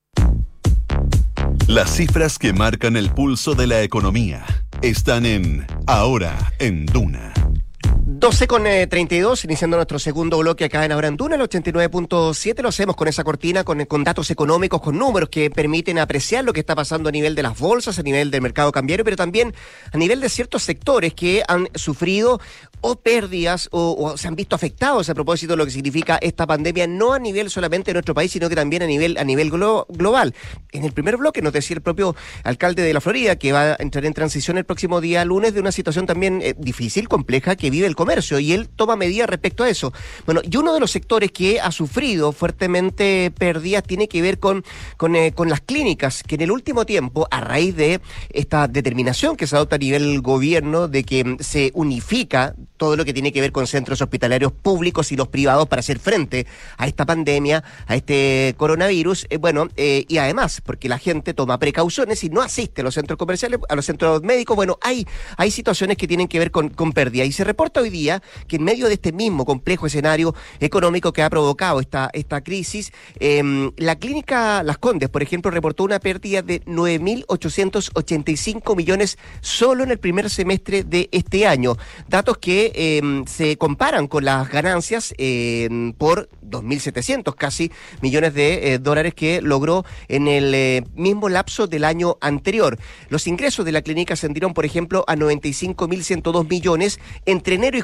Las cifras que marcan el pulso de la economía están en Ahora en Duna. doce con treinta y dos, iniciando nuestro segundo bloque acá en Ahora en Duna, el ochenta y nueve punto siete. Lo hacemos con esa cortina, con, con datos económicos, con números que permiten apreciar lo que está pasando a nivel de las bolsas, a nivel del mercado cambiario, pero también a nivel de ciertos sectores que han sufrido o pérdidas o, o se han visto afectados a propósito de lo que significa esta pandemia, no a nivel solamente de nuestro país, sino que también a nivel a nivel glo- global. En el primer bloque nos decía el propio alcalde de La Florida que va a entrar en transición el próximo día lunes de una situación también eh, difícil, compleja, que vive el comercio, y él toma medidas respecto a eso. Bueno, y uno de los sectores que ha sufrido fuertemente pérdidas tiene que ver con, con, eh, con las clínicas, que en el último tiempo, a raíz de esta determinación que se adopta a nivel gobierno de que se unifica todo lo que tiene que ver con centros hospitalarios públicos y los privados para hacer frente a esta pandemia, a este coronavirus, eh, bueno, eh, y además, porque la gente toma precauciones y no asiste a los centros comerciales, a los centros médicos, bueno, hay, hay situaciones que tienen que ver con, con pérdida, y se reporta hoy día que en medio de este mismo complejo escenario económico que ha provocado esta, esta crisis, eh, la clínica Las Condes, por ejemplo, reportó una pérdida de nueve mil ochocientos ochenta y cinco millones solo en el primer semestre de este año, datos que eh, se comparan con las ganancias eh, por dos mil setecientos casi millones de eh, dólares que logró en el eh, mismo lapso del año anterior. Los ingresos de la clínica ascendieron, por ejemplo, a noventa y cinco mil ciento dos millones entre enero y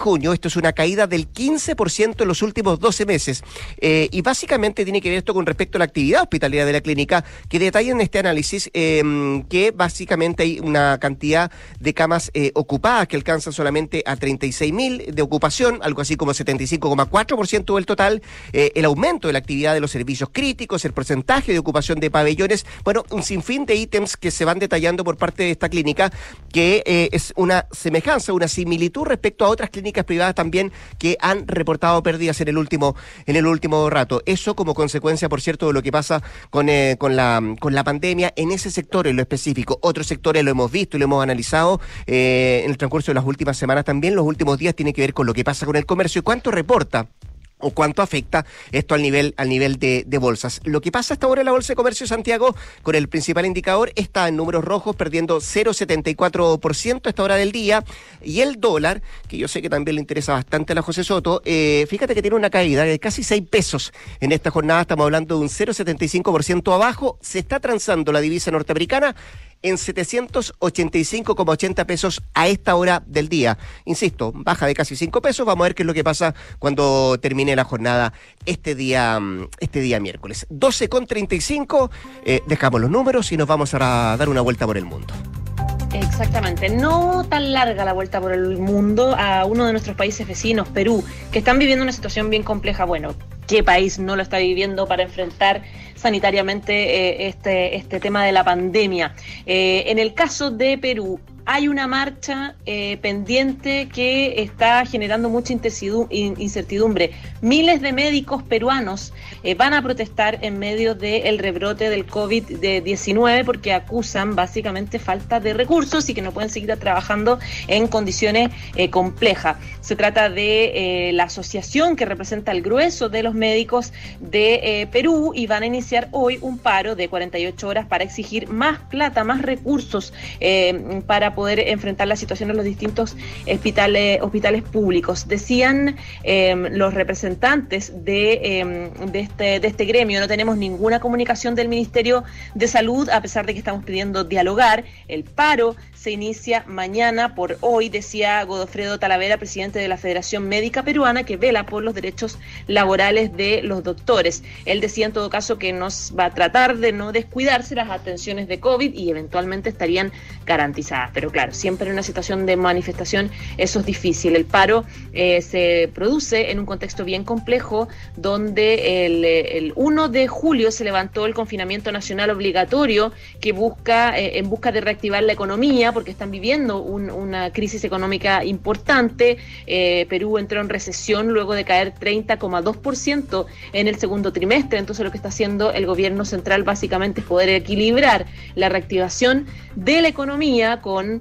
junio. Esto es una caída del quince por ciento en los últimos doce meses. Eh, y básicamente tiene que ver esto con respecto a la actividad hospitalaria de la clínica, que detalla en este análisis eh, que básicamente hay una cantidad de camas eh, ocupadas que alcanzan solamente a treinta y seis mil de ocupación, algo así como setenta y cinco coma cuatro por ciento del total, eh, el aumento de la actividad de los servicios críticos, el porcentaje de ocupación de pabellones, bueno, un sinfín de ítems que se van detallando por parte de esta clínica, que eh, es una semejanza, una similitud respecto a otras clínicas privadas también que han reportado pérdidas en el último en el último rato. Eso como consecuencia, por cierto, de lo que pasa con, eh, con, la, con la pandemia en ese sector en lo específico. Otros sectores lo hemos visto y lo hemos analizado eh, en el transcurso de las últimas semanas también. Los últimos días tiene que ver con lo que pasa con el comercio y cuánto reporta o cuánto afecta esto al nivel al nivel de, de bolsas. Lo que pasa hasta ahora en la Bolsa de Comercio de Santiago, con el principal indicador, está en números rojos, perdiendo cero coma setenta y cuatro por ciento a esta hora del día, y el dólar, que yo sé que también le interesa bastante a la José Soto, eh, fíjate que tiene una caída de casi seis pesos en esta jornada, estamos hablando de un cero coma setenta y cinco por ciento abajo. Se está transando la divisa norteamericana en setecientos ochenta y cinco coma ochenta pesos a esta hora del día. Insisto, baja de casi cinco pesos. Vamos a ver qué es lo que pasa cuando termine la jornada este día este día miércoles. doce con treinta y cinco, eh, dejamos los números y nos vamos a dar una vuelta por el mundo. Exactamente, no tan larga la vuelta por el mundo a uno de nuestros países vecinos, Perú, que están viviendo una situación bien compleja. Bueno, ¿qué país no lo está viviendo para enfrentar sanitariamente eh, este, este tema de la pandemia? Eh, en el caso de Perú, hay una marcha eh, pendiente que está generando mucha incertidumbre. Miles de médicos peruanos eh, van a protestar en medio del rebrote del COVID diecinueve porque acusan básicamente falta de recursos y que no pueden seguir trabajando en condiciones eh, complejas. Se trata de eh, la asociación que representa el grueso de los médicos de eh, Perú, y van a iniciar hoy un paro de cuarenta y ocho horas para exigir más plata, más recursos eh, para poder enfrentar la situación en los distintos hospitales, hospitales públicos. Decían eh, los representantes de, eh, de, este, de este gremio: no tenemos ninguna comunicación del Ministerio de Salud, a pesar de que estamos pidiendo dialogar. El paro se inicia mañana por hoy, decía Godofredo Talavera, presidente de la Federación Médica Peruana, que vela por los derechos laborales de los doctores. Él decía en todo caso que nos va a tratar de no descuidarse las atenciones de COVID y eventualmente estarían garantizadas. Pero claro, siempre en una situación de manifestación eso es difícil. El paro eh, se produce en un contexto bien complejo, donde el, el uno de julio se levantó el confinamiento nacional obligatorio que busca eh, en busca de reactivar la economía, porque están viviendo un, una crisis económica importante. Eh, Perú entró en recesión luego de caer treinta coma dos por ciento en el segundo trimestre. Entonces lo que está haciendo el gobierno central básicamente es poder equilibrar la reactivación de la economía con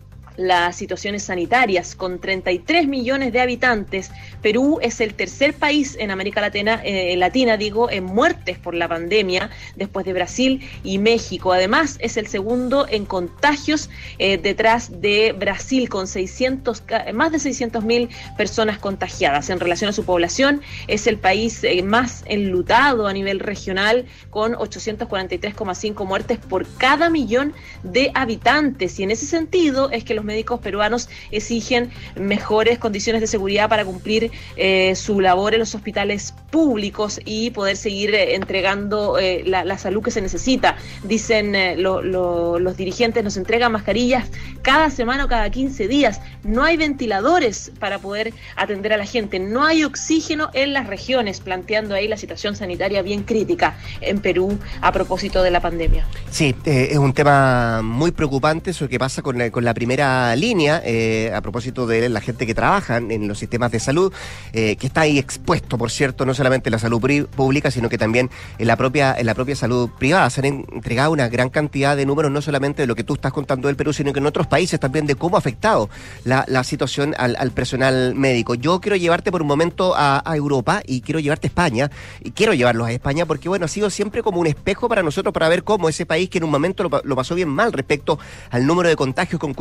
las situaciones sanitarias. Con treinta y tres millones de habitantes, Perú es el tercer país en América Latina, eh, Latina digo, en muertes por la pandemia, después de Brasil y México. Además, es el segundo en contagios, eh, detrás de Brasil, con seiscientos, más de seiscientos mil personas contagiadas. En relación a su población, es el país eh, más enlutado a nivel regional, con ochocientos cuarenta y tres coma cinco muertes por cada millón de habitantes. Y en ese sentido es que los médicos peruanos exigen mejores condiciones de seguridad para cumplir eh, su labor en los hospitales públicos y poder seguir eh, entregando eh, la, la salud que se necesita. Dicen eh, lo, lo, los dirigentes: nos entregan mascarillas cada semana o cada quince días, no hay ventiladores para poder atender a la gente, no hay oxígeno en las regiones, planteando ahí la situación sanitaria bien crítica en Perú a propósito de la pandemia. Sí, eh, es un tema muy preocupante eso que pasa con la, con la primera línea, eh, a propósito de la gente que trabaja en los sistemas de salud, eh, que está ahí expuesto, por cierto, no solamente en la salud pri- pública, sino que también en la propia en la propia salud privada. Se han entregado una gran cantidad de números, no solamente de lo que tú estás contando del Perú, sino que en otros países también, de cómo ha afectado la, la situación al, al personal médico. Yo quiero llevarte por un momento a, a Europa, y quiero llevarte a España, y quiero llevarlos a España porque, bueno, ha sido siempre como un espejo para nosotros, para ver cómo ese país, que en un momento lo, lo pasó bien mal respecto al número de contagios con curvas que ascendían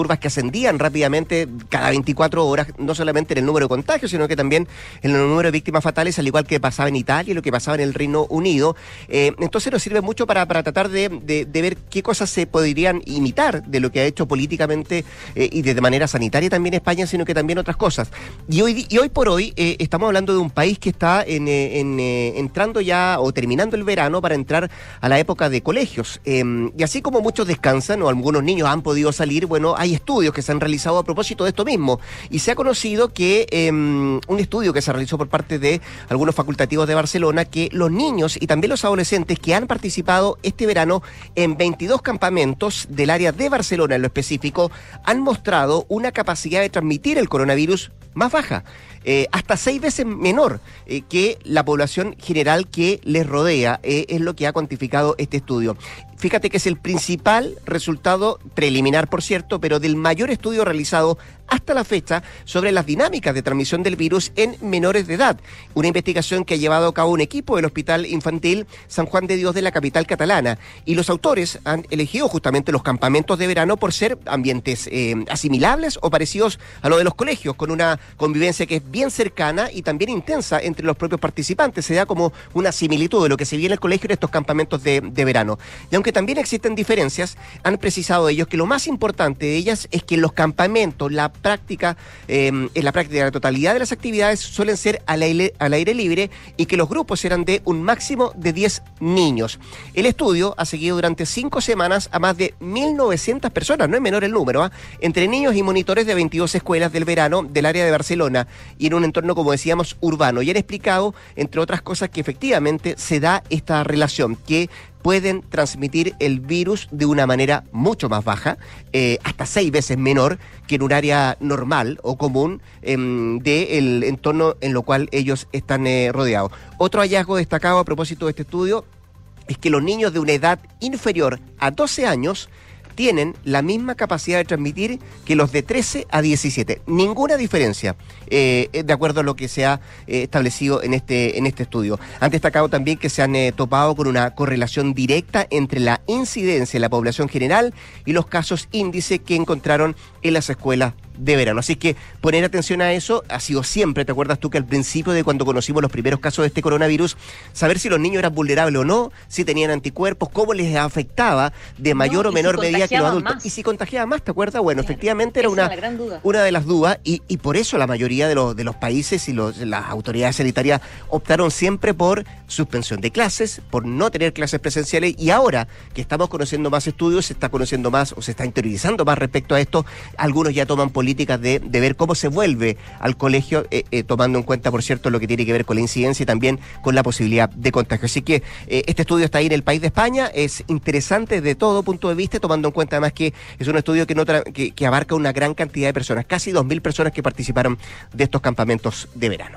ascendían rápidamente cada veinticuatro horas, no solamente en el número de contagios, sino que también en el número de víctimas fatales, al igual que pasaba en Italia y lo que pasaba en el Reino Unido. Eh, entonces nos sirve mucho para, para tratar de, de, de ver qué cosas se podrían imitar de lo que ha hecho políticamente eh, y de manera sanitaria también España, sino que también otras cosas. Y hoy, y hoy por hoy eh, estamos hablando de un país que está en, en, eh, entrando ya o terminando el verano para entrar a la época de colegios. Eh, y así como muchos descansan o algunos niños han podido salir, bueno, hay estudios que se han realizado a propósito de esto mismo. Y se ha conocido que eh, un estudio que se realizó por parte de algunos facultativos de Barcelona, que los niños y también los adolescentes que han participado este verano en veintidós campamentos del área de Barcelona en lo específico, han mostrado una capacidad de transmitir el coronavirus más baja. Eh, hasta seis veces menor eh, que la población general que les rodea, eh, es lo que ha cuantificado este estudio. Fíjate que es el principal resultado preliminar, por cierto, pero del mayor estudio realizado hasta la fecha sobre las dinámicas de transmisión del virus en menores de edad. Una investigación que ha llevado a cabo un equipo del Hospital Infantil San Juan de Dios de la capital catalana. Y los autores han elegido justamente los campamentos de verano por ser ambientes eh, asimilables o parecidos a lo de los colegios, con una convivencia que es bien cercana y también intensa entre los propios participantes. Se da como una similitud de lo que se vive en el colegio en estos campamentos de, de verano. Y aunque también existen diferencias, han precisado ellos que lo más importante de ellas es que en los campamentos, la práctica, eh, en la práctica, la totalidad de las actividades suelen ser al aire, al aire libre y que los grupos eran de un máximo de diez niños. El estudio ha seguido durante cinco semanas a más de mil novecientas personas, no es menor el número, ¿eh? entre niños y monitores de veintidós escuelas del verano del área de Barcelona y en un entorno, como decíamos, urbano. Y han explicado, entre otras cosas, que efectivamente se da esta relación, que pueden transmitir el virus de una manera mucho más baja, eh, hasta seis veces menor que en un área normal o común eh, del entorno en lo cual ellos están eh, rodeados. Otro hallazgo destacado a propósito de este estudio es que los niños de una edad inferior a doce años tienen la misma capacidad de transmitir que los de trece a diecisiete. Ninguna diferencia, eh, de acuerdo a lo que se ha eh, establecido en este, en este estudio. Han destacado también que se han eh, topado con una correlación directa entre la incidencia en la población general y los casos índice que encontraron en las escuelas de verano. Así que poner atención a eso ha sido siempre, ¿te acuerdas tú que al principio de cuando conocimos los primeros casos de este coronavirus, saber si los niños eran vulnerables o no, si tenían anticuerpos, cómo les afectaba de mayor no, o menor si medida que los adultos? Más. Y si contagiaba más, ¿te acuerdas? Bueno, claro, efectivamente era una, una de las dudas y, y por eso la mayoría de los, de los países y los, las autoridades sanitarias optaron siempre por suspensión de clases, por no tener clases presenciales, y ahora que estamos conociendo más estudios, se está conociendo más o se está interiorizando más respecto a esto, algunos ya toman políticas de, de ver cómo se vuelve al colegio, eh, eh, tomando en cuenta, por cierto, lo que tiene que ver con la incidencia y también con la posibilidad de contagio. Así que eh, este estudio está ahí en el país de España, es interesante de todo punto de vista, tomando en cuenta además que es un estudio que, no tra- que, que abarca una gran cantidad de personas, casi dos mil personas que participaron de estos campamentos de verano.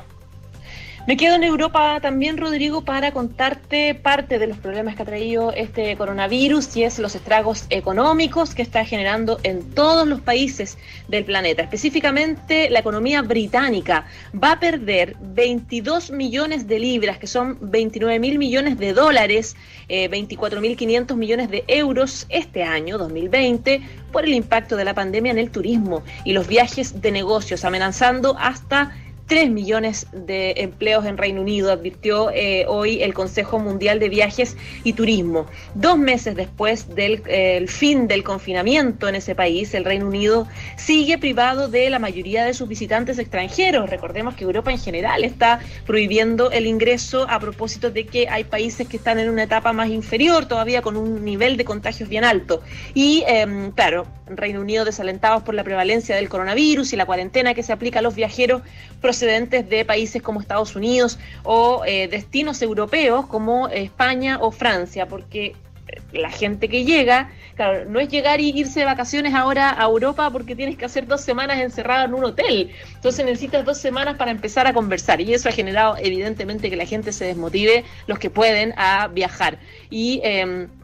Me quedo en Europa también, Rodrigo, para contarte parte de los problemas que ha traído este coronavirus, y es los estragos económicos que está generando en todos los países del planeta. Específicamente, la economía británica va a perder veintidós millones de libras, que son veintinueve mil millones de dólares, eh, veinticuatro mil quinientos millones de euros este año, dos mil veinte, por el impacto de la pandemia en el turismo y los viajes de negocios, amenazando hasta tres millones de empleos en Reino Unido, advirtió eh, hoy el Consejo Mundial de Viajes y Turismo. Dos meses después del eh, el fin del confinamiento en ese país, el Reino Unido sigue privado de la mayoría de sus visitantes extranjeros. Recordemos que Europa en general está prohibiendo el ingreso a propósito de que hay países que están en una etapa más inferior, todavía con un nivel de contagios bien alto. Y, eh, claro, Reino Unido desalentados por la prevalencia del coronavirus y la cuarentena que se aplica a los viajeros procedentes de países como Estados Unidos o eh, destinos europeos como España o Francia, porque la gente que llega, claro, no es llegar y irse de vacaciones ahora a Europa porque tienes que hacer dos semanas encerrado en un hotel, entonces necesitas dos semanas para empezar a conversar, y eso ha generado evidentemente que la gente se desmotive, los que pueden, a viajar. Y eh,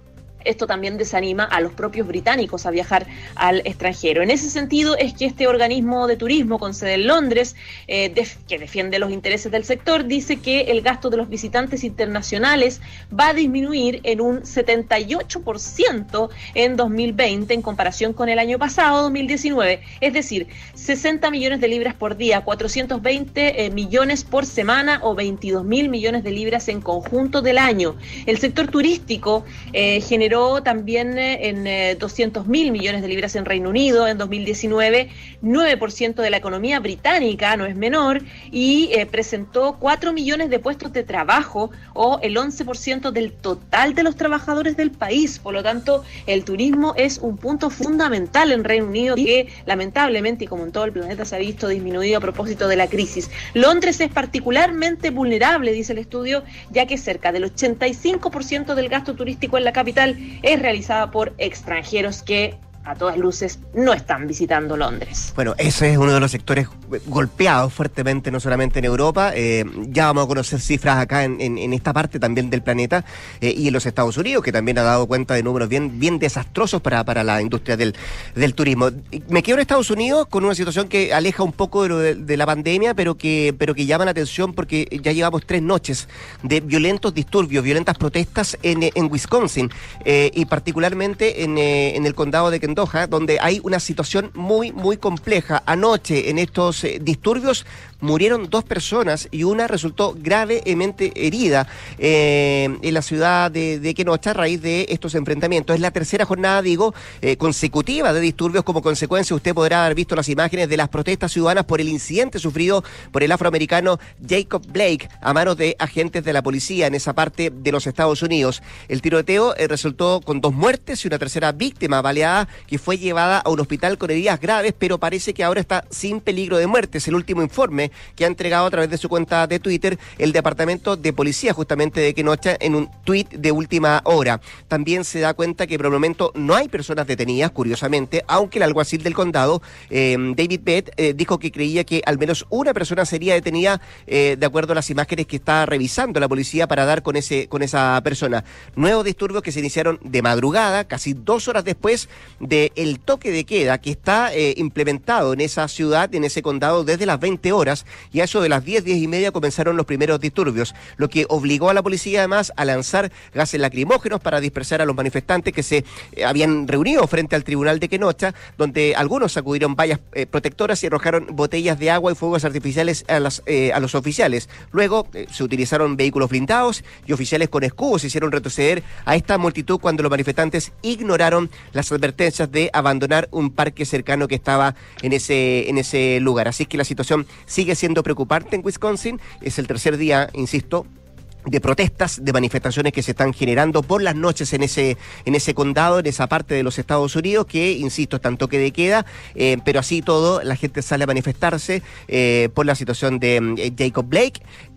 esto también desanima a los propios británicos a viajar al extranjero. En ese sentido es que este organismo de turismo con sede en Londres, eh, def- que defiende los intereses del sector, dice que el gasto de los visitantes internacionales va a disminuir en un setenta y ocho por ciento en dos mil veinte en comparación con el año pasado, dos mil diecinueve. Es decir, sesenta millones de libras por día, cuatrocientos veinte eh, millones por semana o veintidós mil millones de libras en conjunto del año. El sector turístico eh, generó también en eh, doscientos mil millones de libras en Reino Unido en dos mil diecinueve, nueve por ciento de la economía británica, no es menor, y eh, presentó cuatro millones de puestos de trabajo o el once por ciento del total de los trabajadores del país. Por lo tanto, el turismo es un punto fundamental en Reino Unido que lamentablemente, y como en todo el planeta, se ha visto disminuido a propósito de la crisis. Londres es particularmente vulnerable, dice el estudio, ya que cerca del ochenta y cinco por ciento del gasto turístico en la capital es realizada por extranjeros que a todas luces no están visitando Londres. Bueno, ese es uno de los sectores golpeados fuertemente, no solamente en Europa, eh, ya vamos a conocer cifras acá en, en, en esta parte también del planeta, eh, y en los Estados Unidos, que también ha dado cuenta de números bien, bien desastrosos para, para la industria del, del turismo. Me quedo en Estados Unidos con una situación que aleja un poco de, lo de, de la pandemia, pero que, pero que llama la atención porque ya llevamos tres noches de violentos disturbios, violentas protestas en, en Wisconsin, eh, y particularmente en, eh, en el condado de Kentucky, donde hay una situación muy, muy compleja. Anoche, en estos eh, disturbios, murieron dos personas y una resultó gravemente herida eh, en la ciudad de, de Kenosha a raíz de estos enfrentamientos. Es la tercera jornada, digo, eh, consecutiva de disturbios. Como consecuencia, usted podrá haber visto las imágenes de las protestas ciudadanas por el incidente sufrido por el afroamericano Jacob Blake a manos de agentes de la policía en esa parte de los Estados Unidos. El tiroteo eh, resultó con dos muertes y una tercera víctima baleada que fue llevada a un hospital con heridas graves, pero parece que ahora está sin peligro de muerte. Es el último informe que ha entregado a través de su cuenta de Twitter el Departamento de Policía justamente de Kenosha en un tuit de última hora. También se da cuenta que por el momento no hay personas detenidas, curiosamente, aunque el alguacil del condado, eh, David Bett, eh, dijo que creía que al menos una persona sería detenida eh, de acuerdo a las imágenes que está revisando la policía para dar con ese con esa persona. Nuevos disturbios que se iniciaron de madrugada, casi dos horas después del toque de queda que está eh, implementado en esa ciudad, en ese condado, desde las veinte horas, y a eso de las diez, diez y media comenzaron los primeros disturbios, lo que obligó a la policía además a lanzar gases lacrimógenos para dispersar a los manifestantes que se eh, habían reunido frente al tribunal de Kenosha, donde algunos sacudieron vallas eh, protectoras y arrojaron botellas de agua y fuegos artificiales a, las, eh, a los oficiales. Luego eh, se utilizaron vehículos blindados y oficiales con escudos hicieron retroceder a esta multitud cuando los manifestantes ignoraron las advertencias de abandonar un parque cercano que estaba en ese, en ese lugar. Así que la situación sigue siendo preocupante en Wisconsin. Es el tercer día, insisto, de protestas, de manifestaciones que se están generando por las noches en ese en ese condado, en esa parte de los Estados Unidos, que, insisto, está en toque de queda, eh, pero así todo, la gente sale a manifestarse eh, por la situación de eh, Jacob Blake,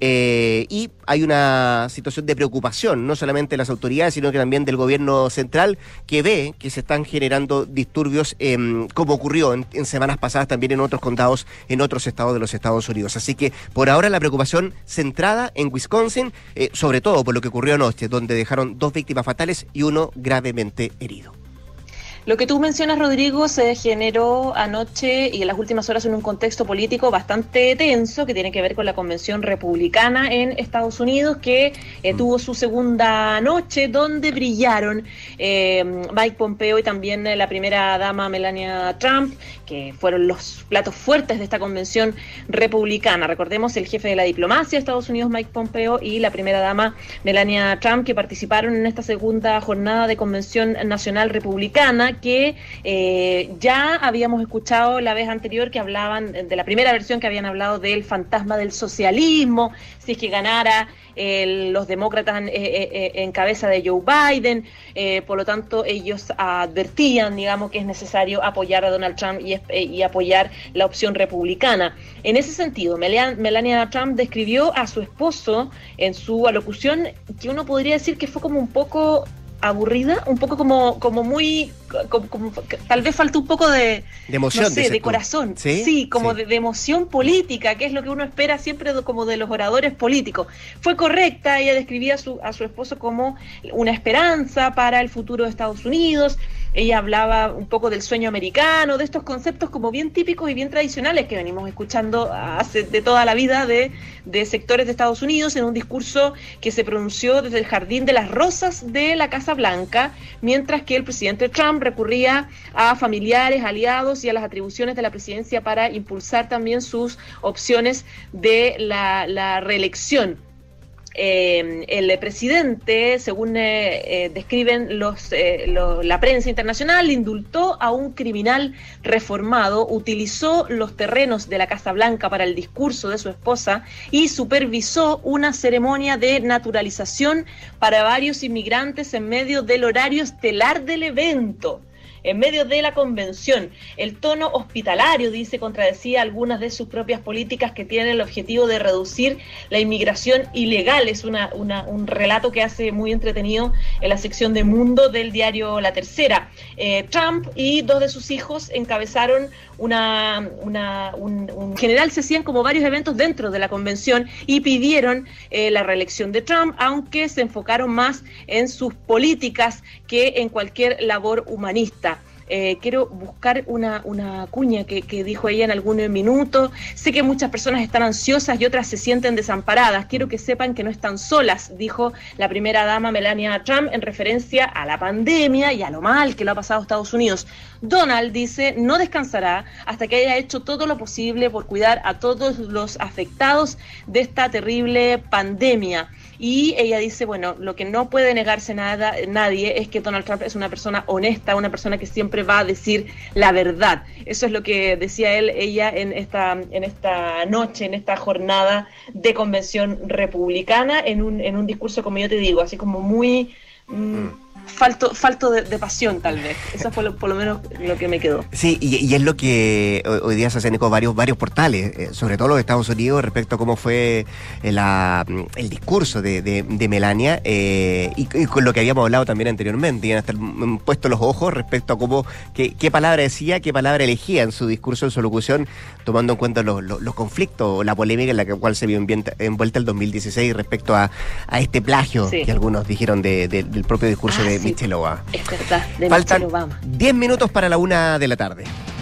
eh, y hay una situación de preocupación, no solamente de las autoridades, sino que también del gobierno central, que ve que se están generando disturbios, eh, como ocurrió en, en semanas pasadas también en otros condados, en otros estados de los Estados Unidos. Así que, por ahora, la preocupación centrada en Wisconsin, Eh, sobre todo por lo que ocurrió anoche, donde dejaron dos víctimas fatales y uno gravemente herido. Lo que tú mencionas, Rodrigo, se generó anoche y en las últimas horas en un contexto político bastante tenso que tiene que ver con la convención republicana en Estados Unidos, que eh, mm. tuvo su segunda noche, donde brillaron eh, Mike Pompeo y también eh, la primera dama Melania Trump, que fueron los platos fuertes de esta convención republicana. Recordemos, el jefe de la diplomacia de Estados Unidos, Mike Pompeo, y la primera dama Melania Trump, que participaron en esta segunda jornada de convención nacional republicana, que eh, ya habíamos escuchado la vez anterior que hablaban, de la primera versión que habían hablado del fantasma del socialismo, si es que ganara eh, los demócratas eh, eh, en cabeza de Joe Biden, eh, por lo tanto ellos advertían, digamos, que es necesario apoyar a Donald Trump y, eh, y apoyar la opción republicana. En ese sentido, Melania Trump describió a su esposo en su alocución, que uno podría decir que fue como un poco aburrida, un poco como, como muy, como, como, tal vez falta un poco de, de emoción, no sé, de tú. corazón, sí, sí como sí. De, de emoción política, que es lo que uno espera siempre de, como de los oradores políticos. Fue correcta, ella describía a su, a su esposo como una esperanza para el futuro de Estados Unidos. Ella hablaba un poco del sueño americano, de estos conceptos como bien típicos y bien tradicionales que venimos escuchando hace de toda la vida de, de sectores de Estados Unidos, en un discurso que se pronunció desde el Jardín de las Rosas de la Casa Blanca, mientras que el presidente Trump recurría a familiares, aliados y a las atribuciones de la presidencia para impulsar también sus opciones de la, la reelección. Eh, el presidente, según eh, eh, describen los, eh, lo, la prensa internacional, indultó a un criminal reformado, utilizó los terrenos de la Casa Blanca para el discurso de su esposa y supervisó una ceremonia de naturalización para varios inmigrantes en medio del horario estelar del evento. En medio de la convención, el tono hospitalario, dice, contradecía algunas de sus propias políticas que tienen el objetivo de reducir la inmigración ilegal. Es una, una, un relato que hace muy entretenido en la sección de Mundo del diario La Tercera. Eh, Trump y dos de sus hijos encabezaron una, una un, un, en general se hacían como varios eventos dentro de la convención y pidieron eh, la reelección de Trump, aunque se enfocaron más en sus políticas que en cualquier labor humanista. Eh, quiero buscar una, una cuña que, que dijo ella en algún minuto. Sé que muchas personas están ansiosas y otras se sienten desamparadas. Quiero que sepan que no están solas, dijo la primera dama Melania Trump en referencia a la pandemia y a lo mal que lo ha pasado a Estados Unidos. Donald dice no descansará hasta que haya hecho todo lo posible por cuidar a todos los afectados de esta terrible pandemia. Y ella dice, bueno, lo que no puede negarse nada, nadie es que Donald Trump es una persona honesta, una persona que siempre va a decir la verdad. Eso es lo que decía él, ella en esta, en esta noche, en esta jornada de convención republicana, en un, en un discurso, como yo te digo, así como muy... Mmm, falto falto de, de pasión, tal vez. Eso fue lo, por lo menos lo que me quedó. Sí, y, y es lo que hoy, hoy día se hacen eco varios varios portales, eh, sobre todo los Estados Unidos, respecto a cómo fue la, el discurso de, de, de Melania, eh, y, y con lo que habíamos hablado también anteriormente, y han hasta puesto los ojos respecto a cómo qué, qué palabra decía, qué palabra elegía en su discurso, en su locución, tomando en cuenta los, los, los conflictos, la polémica en la cual se vio envuelta el dos mil dieciséis respecto a, a este plagio, sí, que algunos dijeron de, de, del propio discurso ah, de sí. Michelle Obama. Es verdad, de Faltan Michelle Obama. diez minutos para la una de la tarde.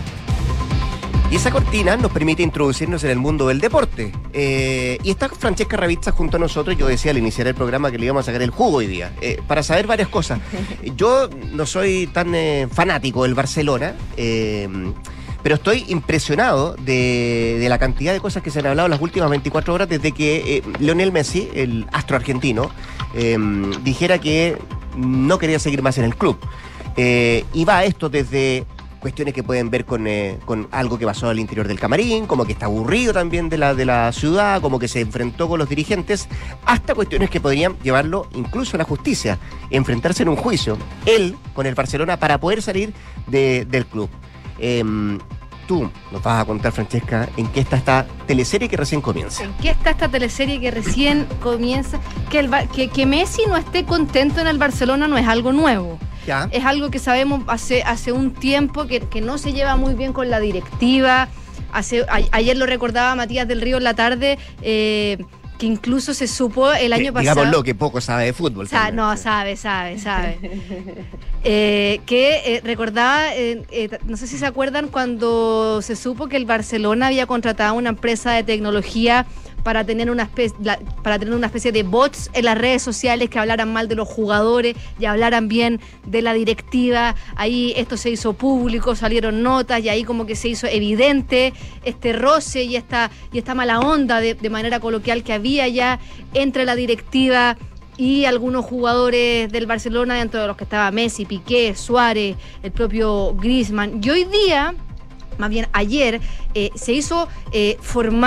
Y esa cortina nos permite introducirnos en el mundo del deporte. Eh, y está Francesca Ravizza junto a nosotros. Yo decía al iniciar el programa que le íbamos a sacar el jugo hoy día, eh, para saber varias cosas. Yo no soy tan eh, fanático del Barcelona, eh, pero estoy impresionado de, de la cantidad de cosas que se han hablado las últimas veinticuatro horas desde que eh, Lionel Messi, el astro argentino, eh, dijera que no quería seguir más en el club. Eh, y va esto desde cuestiones que pueden ver con, eh, con algo que pasó al interior del camarín, como que está aburrido también de la, de la ciudad, como que se enfrentó con los dirigentes, hasta cuestiones que podrían llevarlo incluso a la justicia, enfrentarse en un juicio, él con el Barcelona, para poder salir de, del club. Eh, Tú nos vas a contar, Francesca, en qué está esta teleserie que recién comienza. ¿En qué está esta teleserie que recién comienza? Que, el, que, que Messi no esté contento en el Barcelona no es algo nuevo. Ya. Es algo que sabemos hace, hace un tiempo, que, que no se lleva muy bien con la directiva. Hace, a, ayer lo recordaba Matías del Río en la tarde, eh, que incluso se supo el año que, pasado... Digámoslo, que poco sabe de fútbol. Sa también, no, sí. sabe, sabe, sabe. eh, que eh, recordaba, eh, eh, no sé si se acuerdan, cuando se supo que el Barcelona había contratado una empresa de tecnología para tener una especie, la, para tener una especie de bots en las redes sociales que hablaran mal de los jugadores y hablaran bien de la directiva. Ahí esto se hizo público, salieron notas y ahí como que se hizo evidente este roce y esta, y esta mala onda de, de manera coloquial que había ya entre la directiva y algunos jugadores del Barcelona, dentro de los que estaba Messi, Piqué, Suárez, el propio Griezmann. Y hoy día, más bien ayer, eh, se hizo eh, formal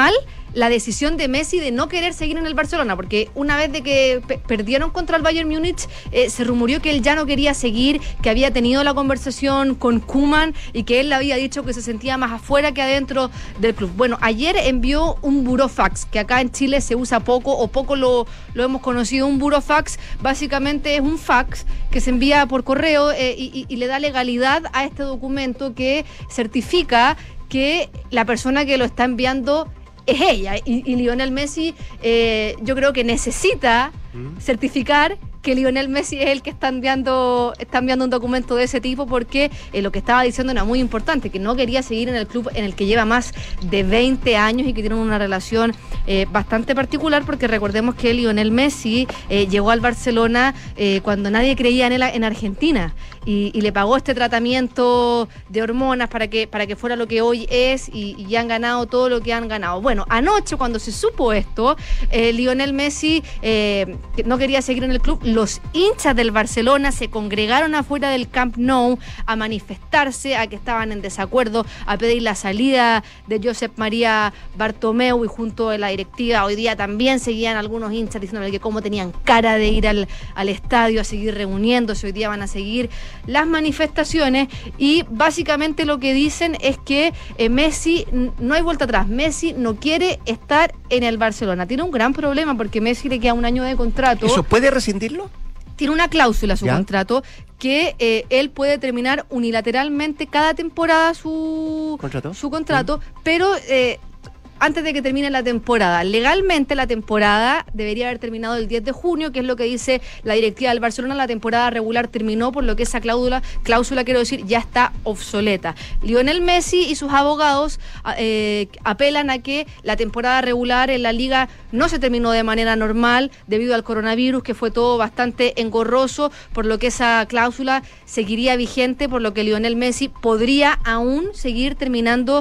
la decisión de Messi de no querer seguir en el Barcelona, porque una vez de que pe- perdieron contra el Bayern Múnich, eh, se rumoreó que él ya no quería seguir, que había tenido la conversación con Koeman y que él le había dicho que se sentía más afuera que adentro del club. Bueno, ayer envió un burofax, que acá en Chile se usa poco o poco lo, lo hemos conocido. Un burofax básicamente es un fax que se envía por correo eh, y, y, y le da legalidad a este documento que certifica que la persona que lo está enviando es ella, y, y Lionel Messi eh, yo creo que necesita ¿Mm? certificar que Lionel Messi es el que está enviando, está enviando un documento de ese tipo, porque eh, lo que estaba diciendo era muy importante, que no quería seguir en el club en el que lleva más de veinte años y que tienen una relación eh, bastante particular, porque recordemos que Lionel Messi eh, llegó al Barcelona eh, cuando nadie creía en él en Argentina, y, y le pagó este tratamiento de hormonas para que, para que fuera lo que hoy es, y, y han ganado todo lo que han ganado. Bueno, anoche cuando se supo esto, eh, Lionel Messi eh, no quería seguir en el club. Los hinchas del Barcelona se congregaron afuera del Camp Nou a manifestarse, a que estaban en desacuerdo, a pedir la salida de Josep María Bartomeu, y junto a la directiva hoy día también seguían algunos hinchas diciéndole que cómo tenían cara de ir al, al estadio a seguir reuniéndose. Hoy día van a seguir las manifestaciones y básicamente lo que dicen es que eh, Messi, no hay vuelta atrás, Messi no quiere estar en el Barcelona. Tiene un gran problema porque Messi le queda un año de contrato. ¿Eso puede rescindirlo? Tiene una cláusula su ¿Ya? contrato que eh, él puede terminar unilateralmente cada temporada su ¿Contrato? su contrato, ¿Mm? pero eh, antes de que termine la temporada. Legalmente la temporada debería haber terminado el diez de junio, que es lo que dice la directiva del Barcelona. La temporada regular terminó, por lo que esa cláusula, cláusula quiero decir, ya está obsoleta. Lionel Messi y sus abogados eh, apelan a que la temporada regular en la liga no se terminó de manera normal debido al coronavirus, que fue todo bastante engorroso, por lo que esa cláusula seguiría vigente, por lo que Lionel Messi podría aún seguir terminando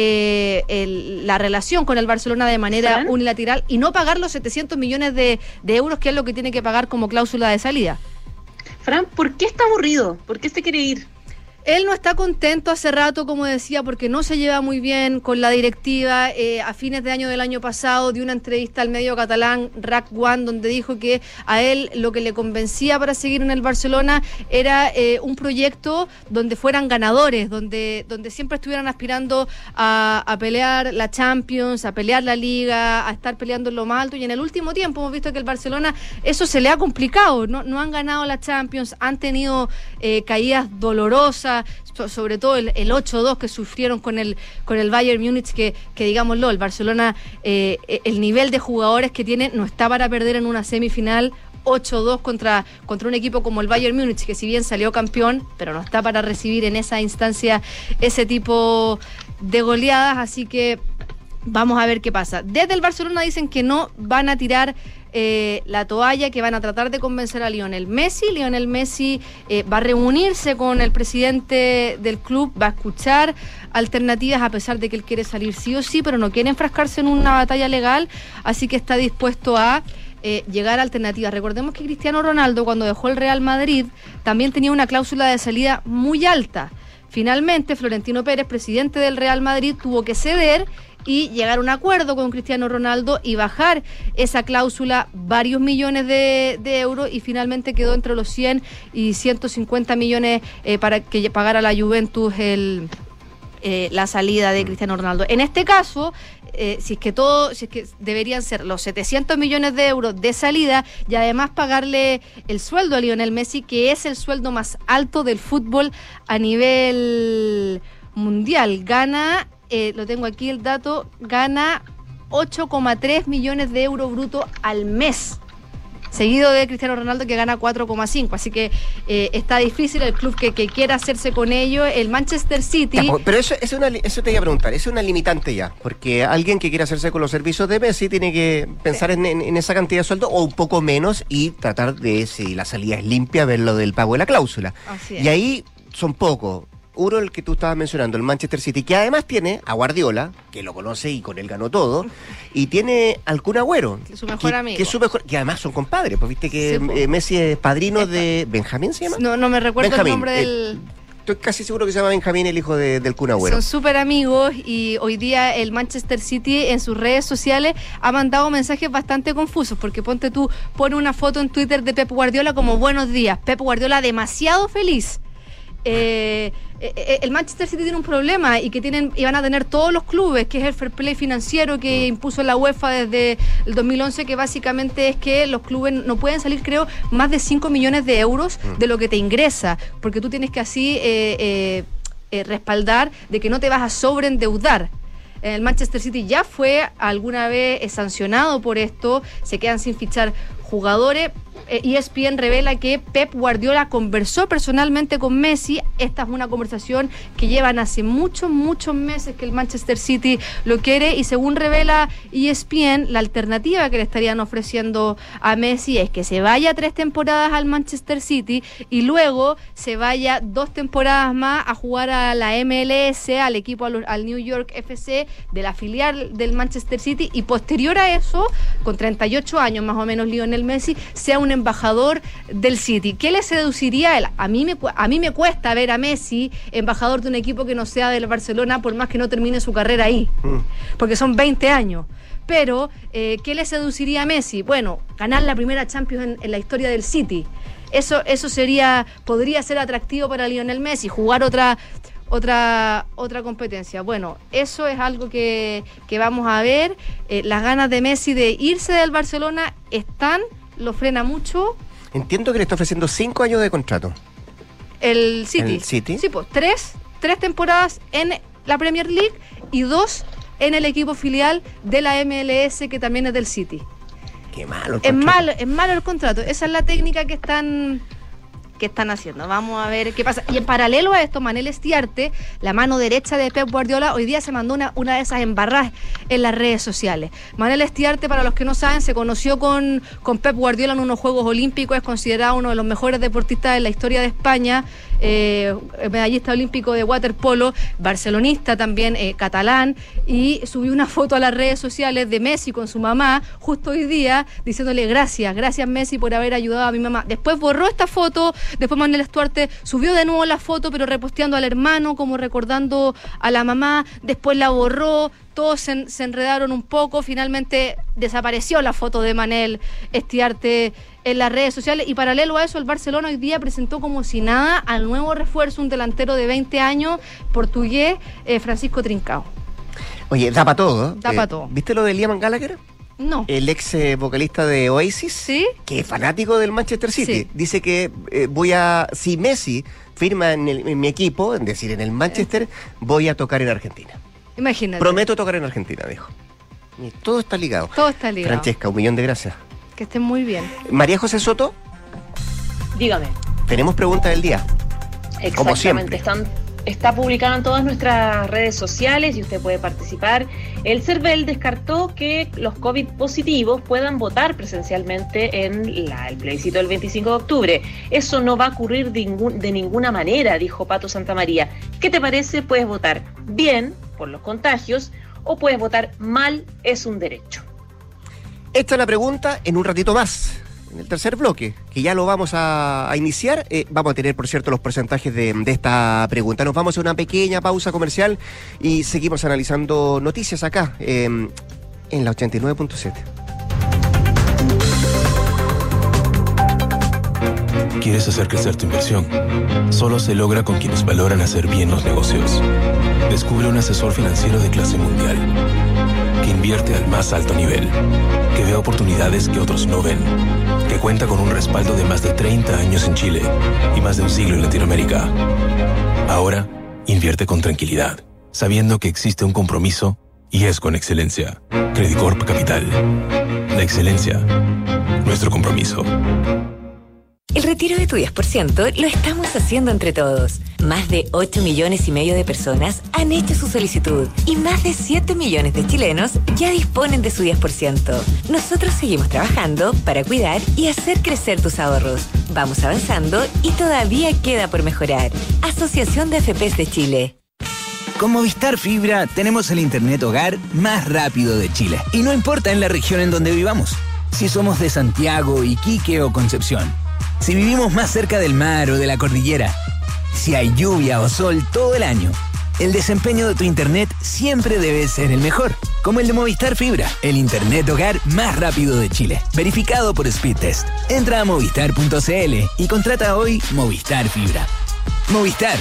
eh, el, la relación con el Barcelona de manera ¿Fran? unilateral y no pagar los setecientos millones de, de euros, que es lo que tiene que pagar como cláusula de salida. Fran, ¿por qué está aburrido? ¿Por qué se quiere ir? Él no está contento hace rato, como decía, porque no se lleva muy bien con la directiva. Eh, a fines de año del año pasado dio una entrevista al medio catalán R A C uno, donde dijo que a él lo que le convencía para seguir en el Barcelona era eh, un proyecto donde fueran ganadores, donde, donde siempre estuvieran aspirando a, a pelear la Champions, a pelear la Liga, a estar peleando en lo más alto. Y en el último tiempo hemos visto que el Barcelona eso se le ha complicado. No, no han ganado la Champions, han tenido eh, caídas dolorosas, sobre todo el, el ocho dos que sufrieron con el con el Bayern Múnich, que, que digámoslo, el Barcelona, eh, el nivel de jugadores que tiene no está para perder en una semifinal ocho dos contra, contra un equipo como el Bayern Múnich, que si bien salió campeón, pero no está para recibir en esa instancia ese tipo de goleadas. Así que vamos a ver qué pasa. Desde el Barcelona dicen que no van a tirar Eh, la toalla, que van a tratar de convencer a Lionel Messi. Lionel Messi eh, va a reunirse con el presidente del club, va a escuchar alternativas, a pesar de que él quiere salir sí o sí, pero no quiere enfrascarse en una batalla legal, así que está dispuesto a eh, llegar a alternativas. Recordemos que Cristiano Ronaldo, cuando dejó el Real Madrid, también tenía una cláusula de salida muy alta. Finalmente, Florentino Pérez, presidente del Real Madrid, tuvo que ceder y llegar a un acuerdo con Cristiano Ronaldo y bajar esa cláusula varios millones de, de euros, y finalmente quedó entre los cien y ciento cincuenta millones eh, para que pagara la Juventus el, eh, la salida de Cristiano Ronaldo. En este caso, eh, si es que todo, si es que deberían ser los setecientos millones de euros de salida y además pagarle el sueldo a Lionel Messi, que es el sueldo más alto del fútbol a nivel mundial. Gana, eh, lo tengo aquí el dato, gana ocho coma tres millones de euros brutos al mes, seguido de Cristiano Ronaldo, que gana cuatro coma cinco. Así que eh, está difícil el club que, que quiera hacerse con ello. El Manchester City... Ya, pero eso, eso, es una, eso te iba a preguntar, eso es una limitante ya, porque alguien que quiera hacerse con los servicios de Messi tiene que pensar sí. en, en, en esa cantidad de sueldo o un poco menos, y tratar de, si la salida es limpia, ver lo del pago de la cláusula. Así es. Y ahí son pocos. Uno, el que tú estabas mencionando, el Manchester City, que además tiene a Guardiola, que lo conoce y con él ganó todo, y tiene al Kun Agüero, que es su mejor que, amigo. Que, es su mejor, que además son compadres, pues viste que sí, eh, Messi es padrino de Benjamín, ¿se llama? No, no me recuerdo Benjamín, el nombre del... Estoy casi seguro que se llama Benjamín, el hijo de, del Kun Agüero. Son súper amigos y hoy día el Manchester City en sus redes sociales ha mandado mensajes bastante confusos, porque ponte tú, pone una foto en Twitter de Pep Guardiola como buenos días, Pep Guardiola demasiado feliz. Eh, eh, el Manchester City tiene un problema y que tienen y van a tener todos los clubes, que es el fair play financiero que impuso la UEFA desde el dos mil once, que básicamente es que los clubes no pueden salir, creo, más de cinco millones de euros de lo que te ingresa, porque tú tienes que así eh, eh, eh, respaldar de que no te vas a sobreendeudar. El Manchester City ya fue alguna vez sancionado por esto, se quedan sin fichar jugadores. E S P N revela que Pep Guardiola conversó personalmente con Messi. Esta es una conversación que llevan hace muchos, muchos meses que el Manchester City lo quiere, y según revela E S P N, la alternativa que le estarían ofreciendo a Messi es que se vaya tres temporadas al Manchester City y luego se vaya dos temporadas más a jugar a la M L S, al equipo, al, al New York F C de la filial del Manchester City, y posterior a eso, con treinta y ocho años más o menos, Lionel Messi sea un embajador del City. ¿Qué le seduciría a él? A mí me, a mí me cuesta ver a Messi embajador de un equipo que no sea del Barcelona, por más que no termine su carrera ahí, mm. porque son veinte años. Pero, eh, ¿qué le seduciría a Messi? Bueno, ganar la primera Champions en, en la historia del City. Eso, eso sería, podría ser atractivo para Lionel Messi, jugar otra... Otra otra competencia. Bueno, eso es algo que, que vamos a ver. Eh, las ganas de Messi de irse del Barcelona están, lo frena mucho. Entiendo que le está ofreciendo cinco años de contrato. El City. ¿El City? Sí, pues tres, tres temporadas en la Premier League y dos en el equipo filial de la M L S, que también es del City. Qué malo el es contrato. malo, es malo el contrato. Esa es la técnica que están... que están haciendo. Vamos a ver qué pasa. Y en paralelo a esto, Manel Estiarte, la mano derecha de Pep Guardiola, hoy día se mandó una, una de esas embarradas en las redes sociales. Manel Estiarte, para los que no saben, se conoció con, con Pep Guardiola en unos Juegos Olímpicos, es considerado uno de los mejores deportistas de la historia de España, eh, medallista olímpico de waterpolo, barcelonista también, eh, catalán, y subió una foto a las redes sociales de Messi con su mamá, justo hoy día, diciéndole gracias, gracias Messi por haber ayudado a mi mamá. Después borró esta foto. Después Manel Estiarte subió de nuevo la foto, pero reposteando al hermano, como recordando a la mamá. Después la borró, todos se, se enredaron un poco. Finalmente desapareció la foto de Manel Estiarte en las redes sociales. Y paralelo a eso, el Barcelona hoy día presentó como si nada al nuevo refuerzo, un delantero de veinte años, portugués, eh, Francisco Trincao. Oye, da para todo. Da eh, para todo. ¿Viste lo de Liam Gallagher? No. El ex eh, vocalista de Oasis, ¿sí? Que es fanático del Manchester City. Sí. Dice que eh, voy a, si Messi firma en, el, en mi equipo, es decir, en el Manchester, voy a tocar en Argentina. Imagínate. Prometo tocar en Argentina, dijo. Y todo está ligado. Todo está ligado. Francesca, un millón de gracias. Que estén muy bien. María José Soto. Dígame. Tenemos pregunta del día. Como siempre. Están, está publicado en todas nuestras redes sociales y usted puede participar. El CERVEL descartó que los COVID positivos puedan votar presencialmente en la, el plebiscito del veinticinco de octubre. Eso no va a ocurrir de, ningún, de ninguna manera, dijo Pato Santamaría. ¿Qué te parece? Puedes votar bien por los contagios o puedes votar mal, es un derecho. Esta es la pregunta en un ratito más, en el tercer bloque, que ya lo vamos a, a iniciar. Eh, vamos a tener, por cierto, los porcentajes de, de esta pregunta. Nos vamos a una pequeña pausa comercial y seguimos analizando noticias acá, eh, en la ochenta y nueve punto siete. ¿Quieres hacer crecer tu inversión? Solo se logra con quienes valoran hacer bien los negocios. Descubre un asesor financiero de clase mundial, que invierte al más alto nivel, que ve oportunidades que otros no ven, que cuenta con un respaldo de más de treinta años en Chile y más de un siglo en Latinoamérica. Ahora, invierte con tranquilidad, sabiendo que existe un compromiso y es con excelencia. Credicorp Capital. La excelencia, nuestro compromiso. El retiro de tu diez por ciento lo estamos haciendo entre todos. Más de ocho millones y medio de personas han hecho su solicitud y más de siete millones de chilenos ya disponen de su diez por ciento. Nosotros seguimos trabajando para cuidar y hacer crecer tus ahorros. Vamos avanzando y todavía queda por mejorar. Asociación de A F Pes de Chile. Con Movistar Fibra tenemos el internet hogar más rápido de Chile. Y no importa en la región en donde vivamos. Si somos de Santiago, Iquique o Concepción. Si vivimos más cerca del mar o de la cordillera. si hay lluvia o sol todo el año. El desempeño de tu internet siempre debe ser el mejor, como el de Movistar Fibra, el internet hogar más rápido de Chile, verificado por Speedtest. Entra a movistar punto c l y contrata hoy Movistar Fibra. Movistar.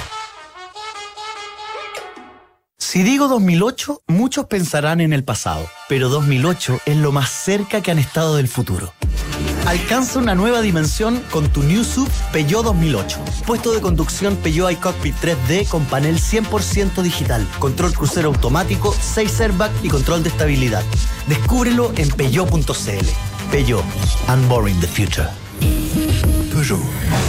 Si digo dos mil ocho, muchos pensarán en el pasado, pero dos mil ocho es lo más cerca que han estado del futuro. Alcanza una nueva dimensión con tu New S U V Peugeot dos mil ocho. Puesto de conducción Peugeot iCockpit tres D con panel cien por ciento digital, control crucero automático, seis airbags y control de estabilidad. Descúbrelo en peugeot punto c l. Peugeot. Unboring the future. Peugeot.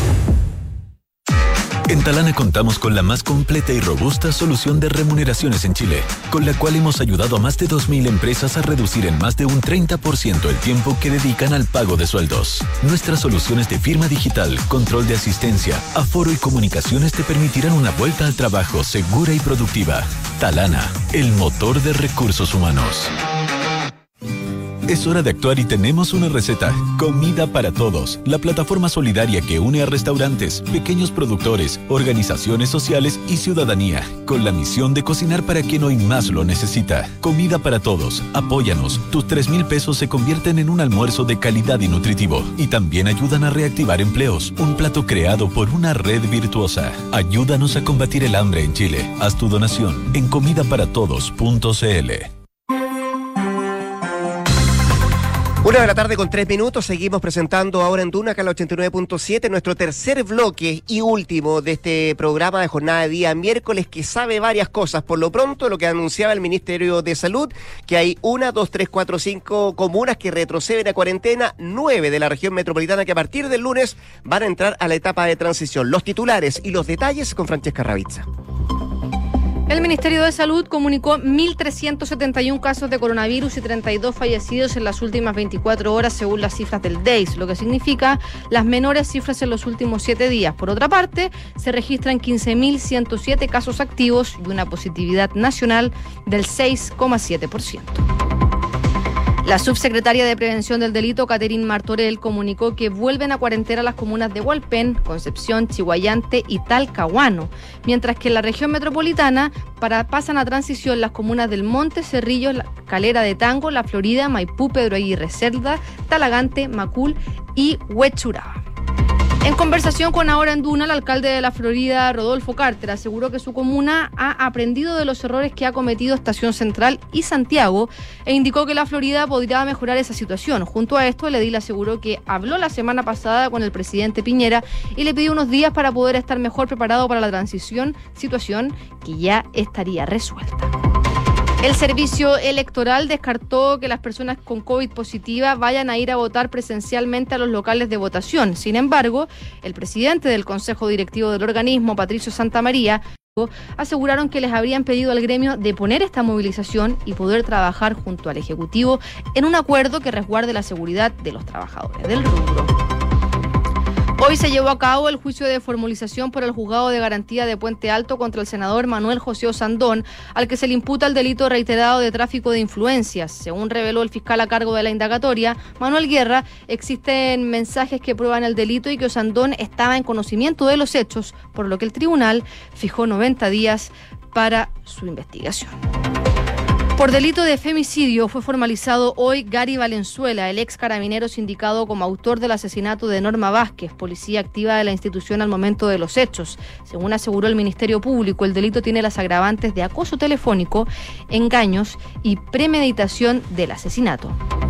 En Talana contamos con la más completa y robusta solución de remuneraciones en Chile, con la cual hemos ayudado a más de dos mil empresas a reducir en más de un treinta por ciento el tiempo que dedican al pago de sueldos. Nuestras soluciones de firma digital, control de asistencia, aforo y comunicaciones te permitirán una vuelta al trabajo segura y productiva. Talana, el motor de recursos humanos. Es hora de actuar y tenemos una receta. Comida para Todos, la plataforma solidaria que une a restaurantes, pequeños productores, organizaciones sociales y ciudadanía, con la misión de cocinar para quien hoy más lo necesita. Comida para Todos, apóyanos. Tus tres mil pesos se convierten en un almuerzo de calidad y nutritivo. Y también ayudan a reactivar empleos. Un plato creado por una red virtuosa. Ayúdanos a combatir el hambre en Chile. Haz tu donación en comida para todos punto c l. Una de la tarde con tres minutos, seguimos presentando ahora en Duna, acá en la ochenta y nueve punto siete, nuestro tercer bloque y último de este programa de jornada de día miércoles que sabe varias cosas. Por lo pronto, lo que anunciaba el Ministerio de Salud, que hay una, dos, tres, cuatro, cinco comunas que retroceden a cuarentena, nueve de la región metropolitana que a partir del lunes van a entrar a la etapa de transición. Los titulares y los detalles con Francesca Ravizza. El Ministerio de Salud comunicó mil trescientos setenta y uno casos de coronavirus y treinta y dos fallecidos en las últimas veinticuatro horas según las cifras del D E I S, lo que significa las menores cifras en los últimos siete días. Por otra parte, se registran quince mil ciento siete casos activos y una positividad nacional del seis coma siete por ciento. La subsecretaria de Prevención del Delito, Catherine Martorell, comunicó que vuelven a cuarentena las comunas de Hualpén, Concepción, Chihuayante y Talcahuano, mientras que en la región metropolitana para, pasan a transición las comunas del Monte, Cerrillos, la Calera de Tango, La Florida, Maipú, Pedro Aguirre Cerda, Talagante, Macul y Huechuraba. En conversación con Ahora en Duna, el alcalde de La Florida, Rodolfo Carter, aseguró que su comuna ha aprendido de los errores que ha cometido Estación Central y Santiago e indicó que La Florida podría mejorar esa situación. Junto a esto, el edil aseguró que habló la semana pasada con el presidente Piñera y le pidió unos días para poder estar mejor preparado para la transición, situación que ya estaría resuelta. El Servicio Electoral descartó que las personas con COVID positiva vayan a ir a votar presencialmente a los locales de votación. Sin embargo, el presidente del Consejo Directivo del organismo, Patricio Santamaría, aseguraron que les habrían pedido al gremio de poner esta movilización y poder trabajar junto al Ejecutivo en un acuerdo que resguarde la seguridad de los trabajadores del rubro. Hoy se llevó a cabo el juicio de formalización por el Juzgado de Garantía de Puente Alto contra el senador Manuel José Osandón, al que se le imputa el delito reiterado de tráfico de influencias. Según reveló el fiscal a cargo de la indagatoria, Manuel Guerra, existen mensajes que prueban el delito y que Osandón estaba en conocimiento de los hechos, por lo que el tribunal fijó noventa días para su investigación. Por delito de femicidio fue formalizado hoy Gary Valenzuela, el ex carabinero sindicado como autor del asesinato de Norma Vázquez, policía activa de la institución al momento de los hechos. Según aseguró el Ministerio Público, el delito tiene las agravantes de acoso telefónico, engaños y premeditación del asesinato.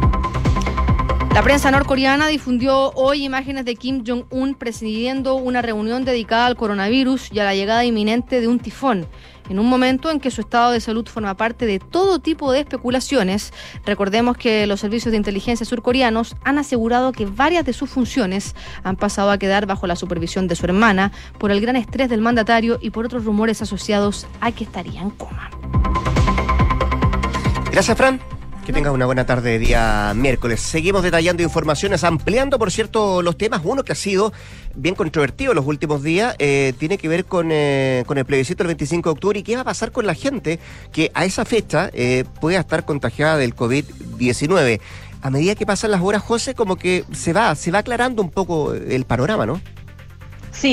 La prensa norcoreana difundió hoy imágenes de Kim Jong-un presidiendo una reunión dedicada al coronavirus y a la llegada inminente de un tifón. En un momento en que su estado de salud forma parte de todo tipo de especulaciones, recordemos que los servicios de inteligencia surcoreanos han asegurado que varias de sus funciones han pasado a quedar bajo la supervisión de su hermana por el gran estrés del mandatario y por otros rumores asociados a que estaría en coma. Gracias, Fran. Que tengas una buena tarde de día miércoles. Seguimos detallando informaciones, ampliando, por cierto, los temas. Uno que ha sido bien controvertido los últimos días eh, tiene que ver con, eh, con el plebiscito del veinticinco de octubre y qué va a pasar con la gente que a esa fecha eh, pueda estar contagiada del covid diecinueve. A medida que pasan las horas, José, como que se va, se va aclarando un poco el panorama, ¿no? Sí.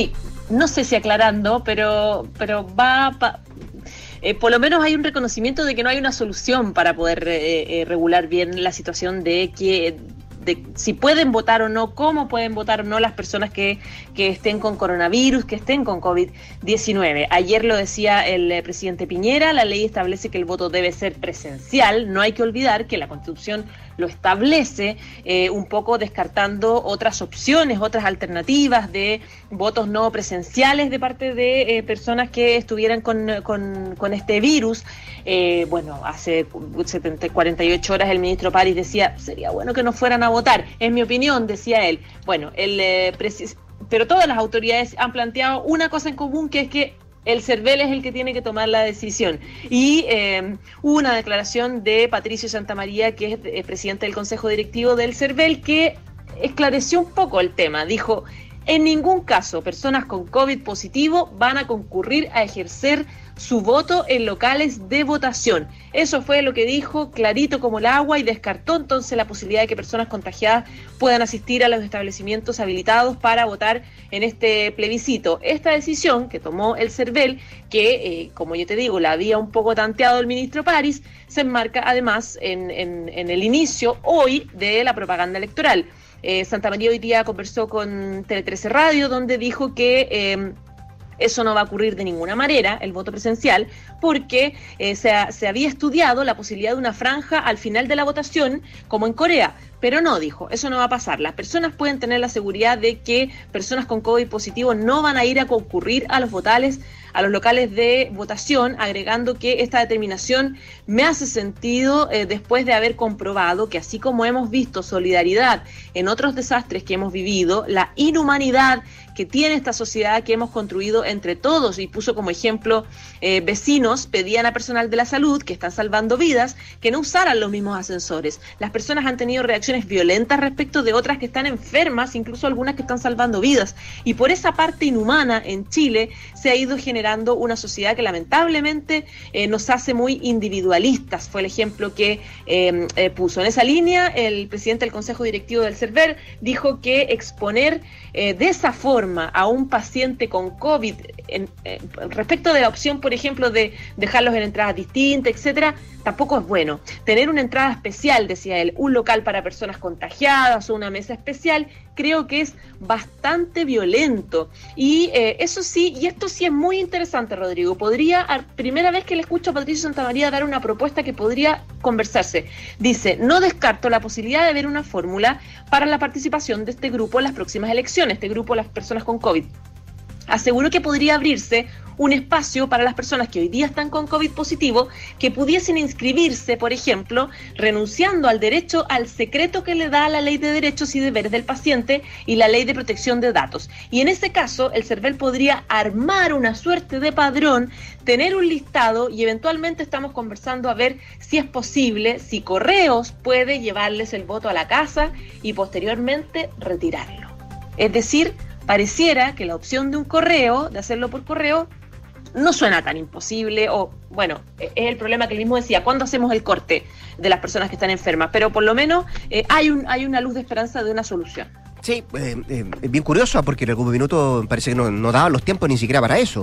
no sé si aclarando, pero, pero va... va Eh, por lo menos hay un reconocimiento de que no hay una solución para poder eh, eh, regular bien la situación de que de si pueden votar o no, cómo pueden votar o no las personas que, que estén con coronavirus, que estén con COVID diecinueve. Ayer lo decía el eh, presidente Piñera, la ley establece que el voto debe ser presencial. No hay que olvidar que la Constitución lo establece, eh, un poco descartando otras opciones, otras alternativas de votos no presenciales de parte de eh, personas que estuvieran con, con, con este virus. Eh, bueno, hace setenta, cuarenta y ocho horas el ministro París decía, sería bueno que no fueran a votar, es mi opinión, decía él. Bueno, el, eh, precis- pero todas las autoridades han planteado una cosa en común, que es que el CERVEL es el que tiene que tomar la decisión. Y eh, hubo una declaración de Patricio Santamaría, que es eh, presidente del Consejo Directivo del CERVEL, que esclareció un poco el tema. Dijo, en ningún caso personas con COVID positivo van a concurrir a ejercer su voto en locales de votación. Eso fue lo que dijo, clarito como el agua, y descartó entonces la posibilidad de que personas contagiadas puedan asistir a los establecimientos habilitados para votar en este plebiscito. Esta decisión que tomó el CERVEL, que eh, como yo te digo, la había un poco tanteado el ministro París, se enmarca además en, en, en el inicio hoy de la propaganda electoral. Eh, Santamaría hoy día conversó con Tele trece Radio, donde dijo que eh, eso no va a ocurrir de ninguna manera, el voto presencial, porque eh, se, ha, se había estudiado la posibilidad de una franja al final de la votación, como en Corea. Pero no, dijo, eso no va a pasar. Las personas pueden tener la seguridad de que personas con COVID positivo no van a ir a concurrir a los votales, a los locales de votación, agregando que esta determinación me hace sentido eh, después de haber comprobado que, así como hemos visto solidaridad en otros desastres que hemos vivido, la inhumanidad que tiene esta sociedad que hemos construido entre todos, y puso como ejemplo eh, vecinos pedían a personal de la salud que están salvando vidas que no usaran los mismos ascensores. Las personas han tenido reacciones violentas respecto de otras que están enfermas, incluso algunas que están salvando vidas, y por esa parte inhumana en Chile se ha ido generando una sociedad que lamentablemente eh, nos hace muy individualistas. Fue el ejemplo que eh, eh, puso. En esa línea, el presidente del Consejo Directivo del CERVEL dijo que exponer eh, de esa forma a un paciente con COVID en, eh, respecto de la opción, por ejemplo, de dejarlos en entradas distintas, etcétera, tampoco es bueno. Tener una entrada especial, decía él, un local para personas contagiadas o una mesa especial, creo que es bastante violento. Y eh, eso sí, y esto sí es muy interesante, Rodrigo, podría, a primera vez que le escucho a Patricio Santamaría dar una propuesta que podría conversarse. Dice, no descarto la posibilidad de ver una fórmula para la participación de este grupo en las próximas elecciones, este grupo de las personas con COVID. Aseguró que podría abrirse un espacio para las personas que hoy día están con COVID positivo, que pudiesen inscribirse, por ejemplo, renunciando al derecho al secreto que le da la Ley de Derechos y Deberes del Paciente y la Ley de Protección de Datos. Y en ese caso, el CERVEL podría armar una suerte de padrón, tener un listado, y eventualmente estamos conversando a ver si es posible, si Correos puede llevarles el voto a la casa y posteriormente retirarlo. Es decir, pareciera que la opción de un correo, de hacerlo por correo, no suena tan imposible, o bueno, es el problema que él mismo decía, ¿cuándo hacemos el corte de las personas que están enfermas? Pero por lo menos eh, hay, un, hay una luz de esperanza de una solución. Sí, eh, eh, bien curioso, porque en algún minuto parece que no, no daban los tiempos ni siquiera para eso.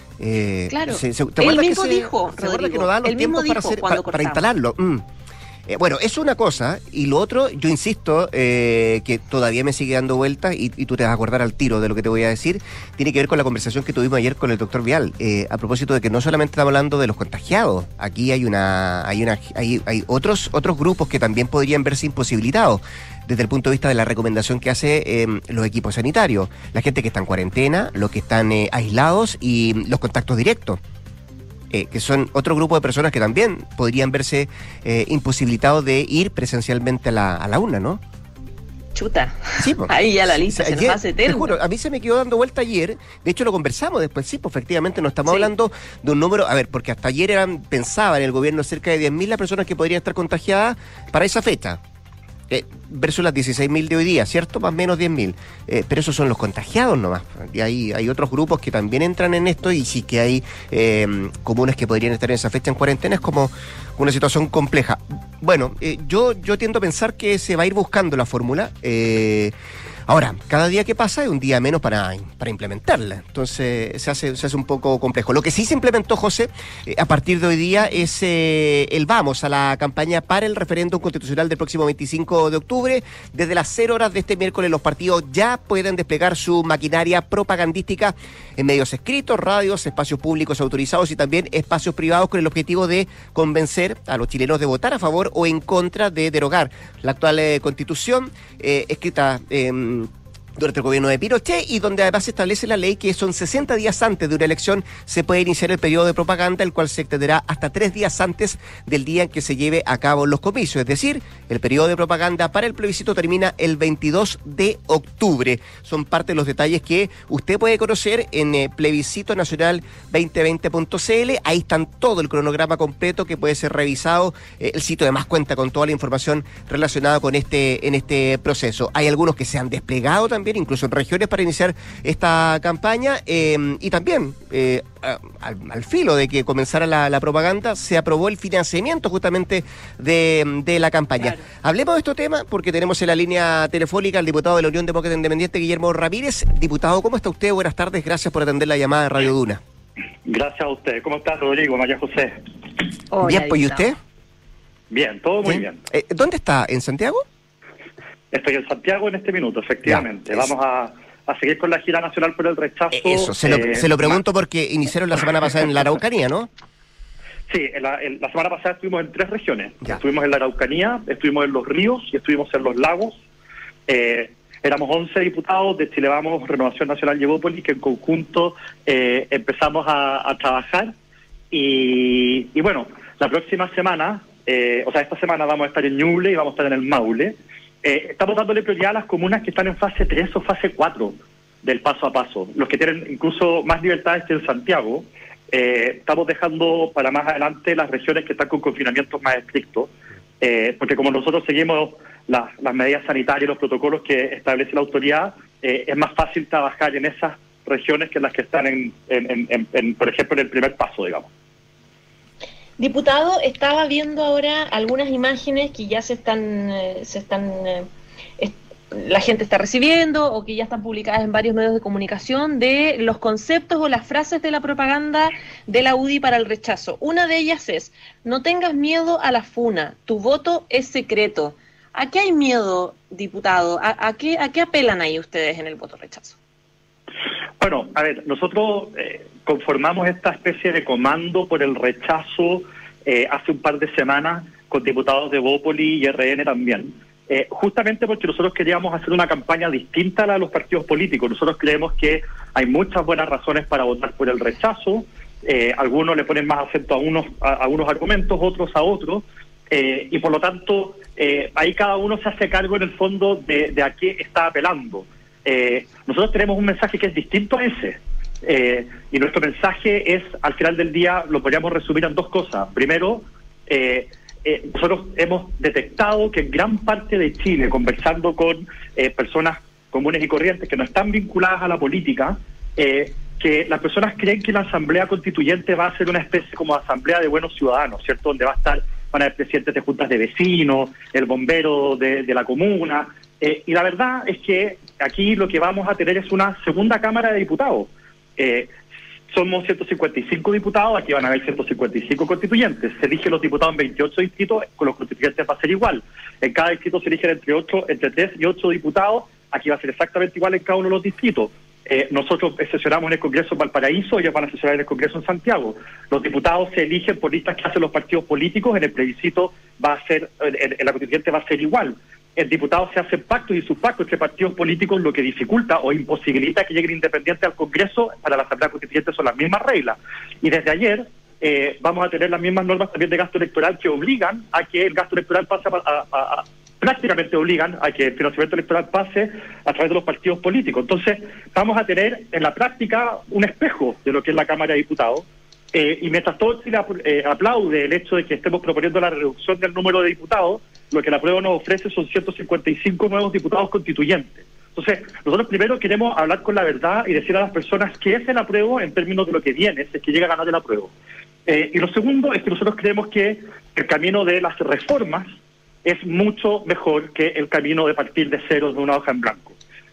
Eh, claro, se, se, ¿te él acuerdas mismo que se, dijo, ¿se acuerda que no daban los él mismo tiempos para, dijo hacer, para, para instalarlo? Mm. Eh, bueno, eso es una cosa, y lo otro, yo insisto, eh, que todavía me sigue dando vueltas, y, y tú te vas a acordar al tiro de lo que te voy a decir, tiene que ver con la conversación que tuvimos ayer con el doctor Vial, eh, a propósito de que no solamente estamos hablando de los contagiados, aquí hay una, hay una, hay, hay otros, otros grupos que también podrían verse imposibilitados desde el punto de vista de la recomendación que hace eh, los equipos sanitarios, la gente que está en cuarentena, los que están eh, aislados y los contactos directos. Eh, que son otro grupo de personas que también podrían verse eh, imposibilitados de ir presencialmente a la, a la urna, ¿no? Chuta, sí, pues, ahí ya la lista sí, se ayer, nos hace eterna. Te juro, a mí se me quedó dando vuelta ayer, de hecho lo conversamos después, sí, pues efectivamente no estamos sí. hablando de un número, a ver, porque hasta ayer eran, pensaban en el gobierno cerca de diez mil las personas que podrían estar contagiadas para esa fecha. Eh, versus las dieciséis mil de hoy día, ¿cierto? Más o menos diez mil. Eh, pero esos son los contagiados nomás. Y hay, hay otros grupos que también entran en esto, y sí que hay eh, comunas que podrían estar en esa fecha en cuarentena. Es como una situación compleja. Bueno, eh, yo, yo tiendo a pensar que se va a ir buscando la fórmula. Eh, Ahora, cada día que pasa es un día menos para, para implementarla. Entonces se hace, se hace un poco complejo. Lo que sí se implementó, José, eh, a partir de hoy día es eh, el vamos a la campaña para el referéndum constitucional del próximo veinticinco de octubre. Desde las cero horas de este miércoles los partidos ya pueden desplegar su maquinaria propagandística en medios escritos, radios, espacios públicos autorizados y también espacios privados con el objetivo de convencer a los chilenos de votar a favor o en contra de derogar la actual eh, constitución eh, escrita eh, durante el gobierno de Pinochet y donde además se establece la ley que son sesenta días antes de una elección se puede iniciar el periodo de propaganda, el cual se extenderá hasta tres días antes del día en que se lleve a cabo los comicios. Es decir, el periodo de propaganda para el plebiscito termina el veintidós de octubre. Son parte de los detalles que usted puede conocer en eh, plebiscito nacional veinte veinte punto c l. Ahí están todo el cronograma completo que puede ser revisado. Eh, el sitio además cuenta con toda la información relacionada con este, en este proceso. Hay algunos que se han desplegado también incluso en regiones para iniciar esta campaña eh, y también eh, al, al filo de que comenzara la, la propaganda se aprobó el financiamiento justamente de, de la campaña. Claro. Hablemos de este tema porque tenemos en la línea telefónica al diputado de la Unión Demócrata Independiente, Guillermo Ramírez. Diputado, ¿cómo está usted? Buenas tardes, gracias por atender la llamada de Radio Duna. Gracias a usted. ¿Cómo está, Rodrigo, María José? Hola, bien, pues, ¿y usted? Bien, todo muy ¿Sí? bien. Eh, ¿Dónde está? ¿En Santiago? Estoy en Santiago en este minuto, efectivamente. Ya, Vamos a, a seguir con la gira nacional por el rechazo. Eso, se lo, eh, se lo pregunto porque iniciaron la semana pasada en la Araucanía, ¿no? Sí, en la, en la semana pasada estuvimos en tres regiones. Ya. Estuvimos en la Araucanía, estuvimos en los ríos y estuvimos en los lagos. Eh, éramos once diputados de Chile Vamos, Renovación Nacional y Evópolis, que en conjunto eh, empezamos a, a trabajar. Y, y bueno, la próxima semana, eh, o sea, esta semana vamos a estar en Ñuble y vamos a estar en el Maule. Eh, estamos dándole prioridad a las comunas que están en fase tres o fase cuatro del paso a paso, los que tienen incluso más libertades que en Santiago. Eh, estamos dejando para más adelante las regiones que están con confinamientos más estrictos, eh, porque como nosotros seguimos las, las medidas sanitarias y los protocolos que establece la autoridad, eh, es más fácil trabajar en esas regiones que en las que están, en, en, en, en, en por ejemplo, en el primer paso, digamos. Diputado, estaba viendo ahora algunas imágenes que ya se están, eh, se están, eh, est- la gente está recibiendo o que ya están publicadas en varios medios de comunicación de los conceptos o las frases de la propaganda de la U D I para el rechazo. Una de ellas es: no tengas miedo a la funa, tu voto es secreto. ¿A qué hay miedo, diputado? ¿A, a qué, a qué apelan ahí ustedes en el voto rechazo? Bueno, a ver, nosotros eh, conformamos esta especie de comando por el rechazo eh, hace un par de semanas con diputados de Evópolis y R N también, eh, justamente porque nosotros queríamos hacer una campaña distinta a la de los partidos políticos. Nosotros creemos que hay muchas buenas razones para votar por el rechazo, eh, algunos le ponen más acento a unos, a, a unos argumentos, otros a otros, eh, y por lo tanto eh, ahí cada uno se hace cargo en el fondo de, de a qué está apelando. Eh, nosotros tenemos un mensaje que es distinto a ese, eh, y nuestro mensaje es, al final del día, lo podríamos resumir en dos cosas. Primero, eh, eh, nosotros hemos detectado que en gran parte de Chile, conversando con eh, personas comunes y corrientes que no están vinculadas a la política, eh, que las personas creen que la Asamblea Constituyente va a ser una especie como asamblea de buenos ciudadanos, ¿cierto? Donde va a estar, van a haber presidentes de juntas de vecinos, el bombero de, de la comuna. Eh, y la verdad es que aquí lo que vamos a tener es una segunda Cámara de Diputados. Eh, somos ciento cincuenta y cinco diputados, aquí van a haber ciento cincuenta y cinco constituyentes. Se eligen los diputados en veintiocho distritos, con los constituyentes va a ser igual. En cada distrito se eligen entre ocho, entre tres y ocho diputados, aquí va a ser exactamente igual en cada uno de los distritos. Eh, nosotros sesionamos en el Congreso en Valparaíso, ellos van a sesionar en el Congreso en Santiago. Los diputados se eligen por listas que hacen los partidos políticos, en el plebiscito va a ser, en, en la constituyente va a ser igual. El diputado se hace pactos y sus pactos entre partidos políticos, lo que dificulta o imposibilita que lleguen independientes al Congreso. Para la Asamblea Constituyente son las mismas reglas. Y desde ayer eh, vamos a tener las mismas normas también de gasto electoral que obligan a que el gasto electoral pase a, a, a, a prácticamente obligan a que el financiamiento electoral pase a través de los partidos políticos. Entonces, vamos a tener en la práctica un espejo de lo que es la Cámara de Diputados. Eh, y mientras todo Chile eh, aplaude el hecho de que estemos proponiendo la reducción del número de diputados, lo que la prueba nos ofrece son ciento cincuenta y cinco nuevos diputados constituyentes. Entonces, nosotros primero queremos hablar con la verdad y decir a las personas qué es el apruebo en términos de lo que viene, si es que llega a ganar el apruebo. Eh, y lo segundo es que nosotros creemos que el camino de las reformas es mucho mejor que el camino de partir de cero de una hoja en blanco.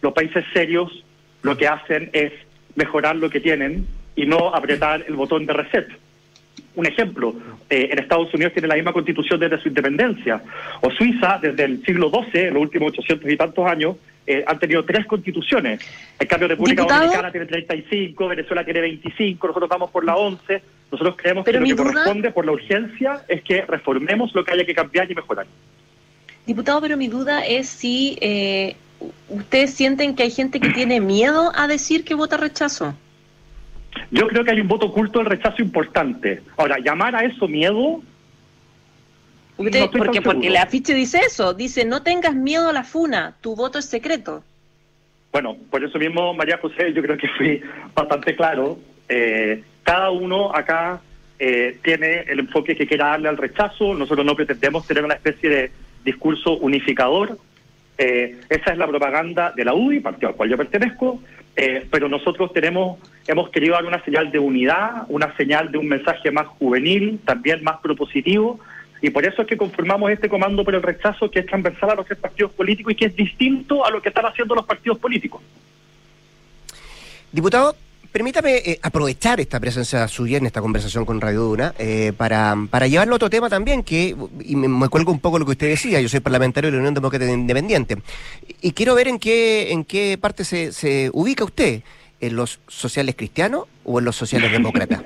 los países serios lo que hacen es mejorar lo que tienen y no apretar el botón de reset. Un ejemplo, eh, en Estados Unidos tiene la misma constitución desde su independencia, o Suiza desde el siglo doce, en los últimos ochocientos y tantos años, eh, han tenido tres constituciones. En cambio, República ¿Diputado? Dominicana tiene treinta y cinco, Venezuela tiene veinticinco, nosotros vamos por la once. Nosotros creemos Pero que lo que mi duda- corresponde por la urgencia es que reformemos lo que haya que cambiar y mejorar. Diputado, pero mi duda es si eh, ustedes sienten que hay gente que tiene miedo a decir que vota rechazo. Yo creo que hay un voto oculto del rechazo importante. Ahora, llamar a eso miedo... Usted- no estoy tan porque porque seguro. el afiche dice eso, dice no tengas miedo a la funa, tu voto es secreto. Bueno, por eso mismo, María José, yo creo que fui bastante claro. Eh, cada uno acá eh, tiene el enfoque que quiera darle al rechazo. Nosotros no pretendemos tener una especie de discurso unificador. Eh, esa es la propaganda de la U D I, partido al cual yo pertenezco, eh, pero nosotros tenemos, hemos querido dar una señal de unidad, una señal de un mensaje más juvenil, también más propositivo, y por eso es que conformamos este comando por el rechazo, que es transversal a los tres partidos políticos y que es distinto a lo que están haciendo los partidos políticos. Diputado, permítame eh, aprovechar esta presencia suya en esta conversación con Radio Duna eh, para, para llevarlo a otro tema también, que y me, me cuelgo un poco lo que usted decía. Yo soy parlamentario de la Unión Demócrata Independiente y quiero ver en qué en qué parte se, se ubica usted, en los sociales cristianos o en los sociales demócratas.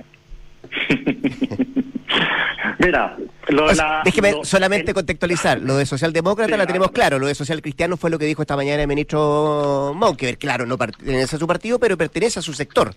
Mira, lo, O sea, la, déjeme lo- solamente el- contextualizar. Lo de socialdemócrata Sí, la tenemos ah, claro. Lo de social cristiano fue lo que dijo esta mañana el ministro Monkever. Claro, no pertenece a su partido, pero pertenece a su sector.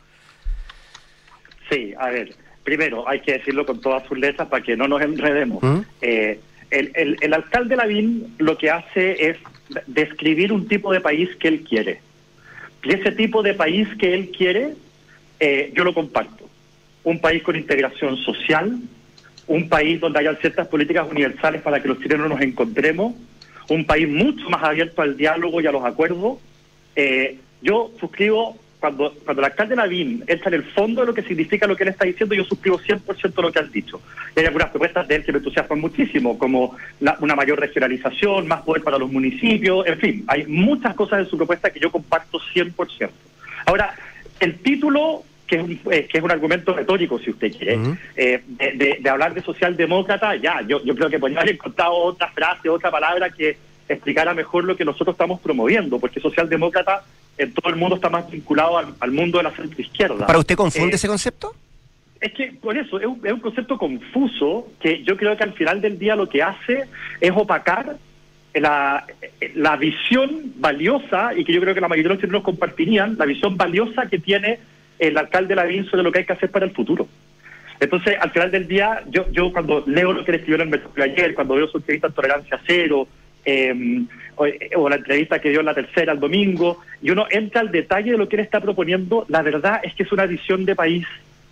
Sí, a ver, primero hay que decirlo con todas sus letras para que no nos enredemos. ¿Mm? Eh, el, el, el alcalde Lavín lo que hace es describir un tipo de país que él quiere. Y ese tipo de país que él quiere, eh, yo lo comparto. Un país con integración social, un país donde haya ciertas políticas universales para que los chilenos nos encontremos, un país mucho más abierto al diálogo y a los acuerdos. Eh, yo suscribo, cuando cuando el alcalde Lavín entra en el fondo de lo que significa lo que él está diciendo, yo suscribo cien por ciento lo que han dicho. Y hay algunas propuestas de él que me entusiasman muchísimo, como la- una mayor regionalización, más poder para los municipios, en fin, hay muchas cosas en su propuesta que yo comparto cien por ciento. Ahora, el título, que es un, eh, que es un argumento retórico, si usted quiere, Ujú. eh, de, de- de hablar de socialdemócrata, ya, yo, yo creo que podría haber encontrado otra frase, otra palabra que explicara mejor lo que nosotros estamos promoviendo, porque socialdemócrata en todo el mundo está más vinculado al, al mundo de la centroizquierda. ¿Para usted confunde Eh, ese concepto? es que, por eso, es un, es un concepto confuso que yo creo que al final del día lo que hace es opacar la, la visión valiosa, y que yo creo que la mayoría de los chilenos compartirían, la visión valiosa que tiene el alcalde Lavín sobre lo que hay que hacer para el futuro. Entonces, al final del día, yo yo cuando leo lo que le escribió en el Mercurio ayer, cuando veo su entrevista en Tolerancia Cero, eh, o, o la entrevista que dio en La Tercera el domingo, y uno entra al detalle de lo que él está proponiendo, la verdad es que es una visión de país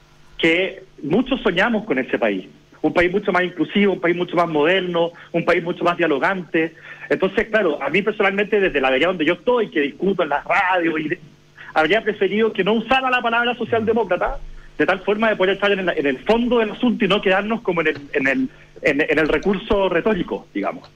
que muchos soñamos con ese país. Un país mucho más inclusivo, un país mucho más moderno, un país mucho más dialogante. Entonces, claro, a mí personalmente, desde la vereda donde yo estoy, que discuto en las radios, y de- habría preferido que no usara la palabra socialdemócrata, de tal forma de poder estar en el, en el fondo del asunto y no quedarnos como en el, en el, en, en el recurso retórico, digamos.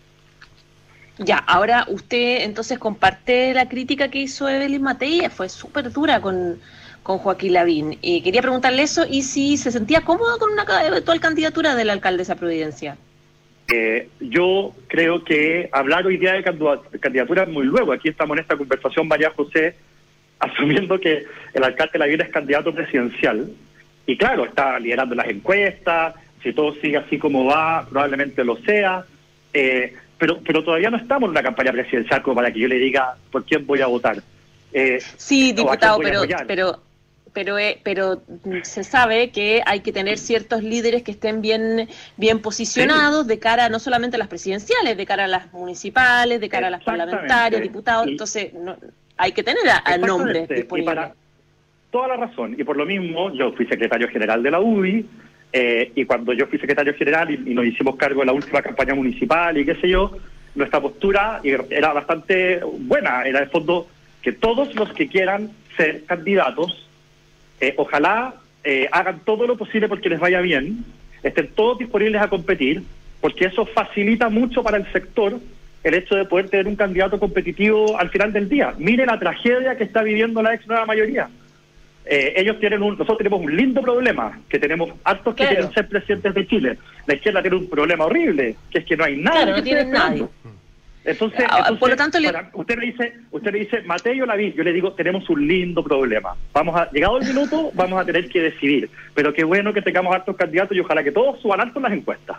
Ya, ahora usted entonces comparte la crítica que hizo Evelyn Matei, fue súper dura con, con Joaquín Lavín. Y quería preguntarle eso y si se sentía cómodo con una ca- eventual candidatura de la alcaldesa Providencia. Eh, yo creo que hablar hoy día de candu- candidatura es muy luego. Aquí estamos en esta conversación, María José, asumiendo que el alcalde Lavín es candidato presidencial. Y claro, está liderando las encuestas, si todo sigue así como va, probablemente lo sea. Eh, pero pero todavía no estamos en una campaña presidencial como para que yo le diga por quién voy a votar. Eh, Sí, o a quién diputado, voy a pero apoyar. pero pero eh, pero mm, se sabe que hay que tener ciertos líderes que estén bien bien posicionados de cara no solamente a las presidenciales, de cara a las municipales, de cara a las Exactamente. parlamentarias, diputados. Y- Entonces no, hay que tener a, a nombres Exactamente. Y disponibles. para toda la razón. Y por lo mismo, yo fui secretario general de la U D I, eh, y cuando yo fui secretario general y, y nos hicimos cargo de la última campaña municipal y qué sé yo, nuestra postura era bastante buena. Era de fondo que todos los que quieran ser candidatos, eh, ojalá eh, hagan todo lo posible porque les vaya bien, estén todos disponibles a competir, porque eso facilita mucho para el sector el hecho de poder tener un candidato competitivo al final del día. Mire la tragedia que está viviendo la ex nueva mayoría. Eh, ellos tienen un, nosotros tenemos un lindo problema, que tenemos hartos que claro. quieren ser presidentes de Chile. La izquierda tiene un problema horrible, que es que no hay nadie. Claro, no tienen nadie. Entonces, entonces por lo tanto, le... para, usted le dice, usted le dice, Mateo Lavín, yo le digo, tenemos un lindo problema. Vamos a, llegado el minuto, vamos a tener que decidir. Pero qué bueno que tengamos hartos candidatos y ojalá que todos suban altos las encuestas.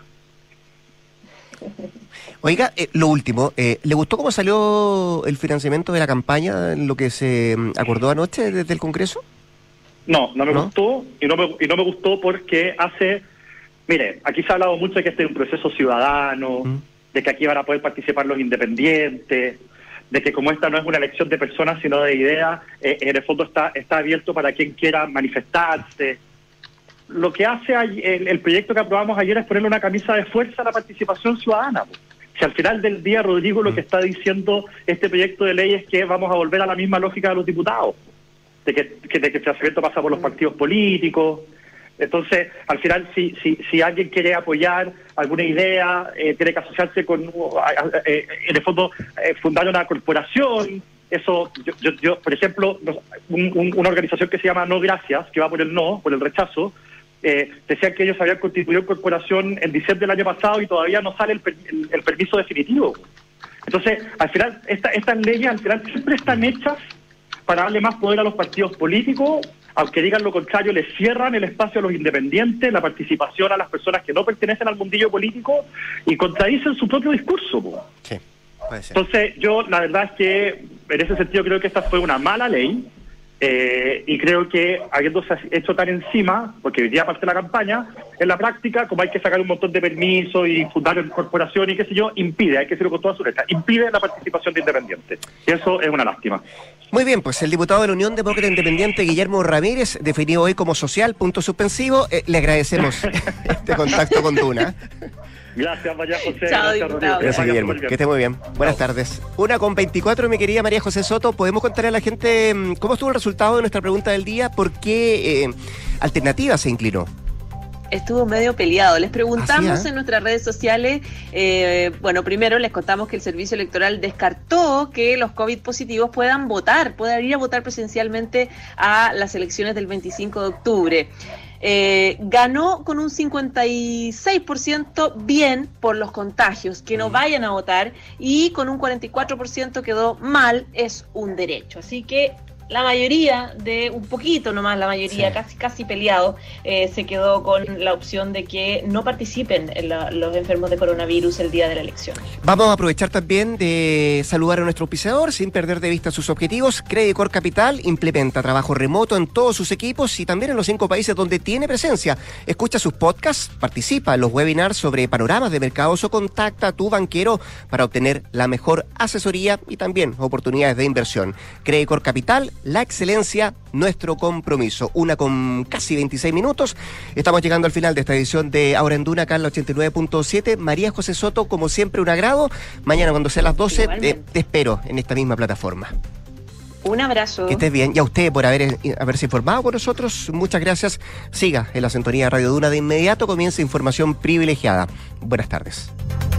Oiga, eh, lo último, eh, ¿le gustó cómo salió el financiamiento de la campaña, en lo que se acordó anoche desde el Congreso? No, no me ¿No? gustó, y no me, y no me gustó porque hace, mire, aquí se ha hablado mucho de que este es un proceso ciudadano, ¿Mm? de que aquí van a poder participar los independientes, de que como esta no es una elección de personas sino de ideas, eh, en el fondo está, está abierto para quien quiera manifestarse. Lo que hace el, el proyecto que aprobamos ayer es ponerle una camisa de fuerza a la participación ciudadana. Si al final del día, Rodrigo, lo que está diciendo este proyecto de ley es que vamos a volver a la misma lógica de los diputados, de que, que, de que el financiamiento pasa por los partidos políticos. Entonces, al final, si si, si alguien quiere apoyar alguna idea, eh, tiene que asociarse con, eh, en el fondo, eh, fundar una corporación. Eso, yo, yo, yo por ejemplo, un, un, una organización que se llama No Gracias, que va por el no, por el rechazo, eh, decían que ellos habían constituido corporación en diciembre del año pasado y todavía no sale el, per, el, el permiso definitivo. Entonces, al final, esta, estas leyes al final siempre están hechas para darle más poder a los partidos políticos. Aunque digan lo contrario, les cierran el espacio a los independientes, la participación a las personas que no pertenecen al mundillo político y contradicen su propio discurso. Po. Sí, puede ser. Entonces, yo la verdad es que en ese sentido creo que esta fue una mala ley eh, y creo que habiéndose hecho tan encima, porque hoy día parte de la campaña, en la práctica, como hay que sacar un montón de permisos y fundar en corporación y qué sé yo, impide, hay que decirlo con toda su letra, impide la participación de independientes. Y eso es una lástima. Muy bien, pues el diputado de la Unión Demócrata Independiente, Guillermo Ramírez, definido hoy como social, punto suspensivo. Eh, le agradecemos este contacto con Duna. Gracias, María José. Chao, gracias, Rodrigo. Gracias, Guillermo. Que esté muy bien. Buenas Chao. tardes. Una con veinticuatro, mi querida María José Soto. ¿Podemos contarle a la gente cómo estuvo el resultado de nuestra pregunta del día? ¿Por qué eh, Alternativa se inclinó? Estuvo medio peleado. Les preguntamos ¿Ah, sí, eh? en nuestras redes sociales, eh, bueno, primero les contamos que el Servicio Electoral descartó que los COVID positivos puedan votar, puedan ir a votar presencialmente a las elecciones del veinticinco de octubre. Eh, ganó con un cincuenta y seis por ciento bien por los contagios, que no vayan a votar, y con un cuarenta y cuatro por ciento quedó mal, es un derecho. Así que la mayoría de, un poquito nomás, la mayoría, sí. casi casi peleado, eh, se quedó con la opción de que no participen en la, los enfermos de coronavirus el día de la elección. Vamos a aprovechar también de saludar a nuestro auspiciador, sin perder de vista sus objetivos. Credit Corp Capital implementa trabajo remoto en todos sus equipos y también en los cinco países donde tiene presencia. Escucha sus podcasts, participa en los webinars sobre panoramas de mercados o contacta a tu banquero para obtener la mejor asesoría y también oportunidades de inversión. Credit Corp Capital, la excelencia, nuestro compromiso. Una con casi veintiséis minutos. Estamos llegando al final de esta edición de Ahora en Duna, acá en la ochenta y nueve punto siete. María José Soto, como siempre, un agrado. Mañana cuando sea las doce, eh, te espero en esta misma plataforma. Un abrazo. Que estés bien. Y a usted por haber, haberse informado con nosotros. Muchas gracias. Siga en la sintonía de Radio Duna de inmediato. Comienza información privilegiada. Buenas tardes.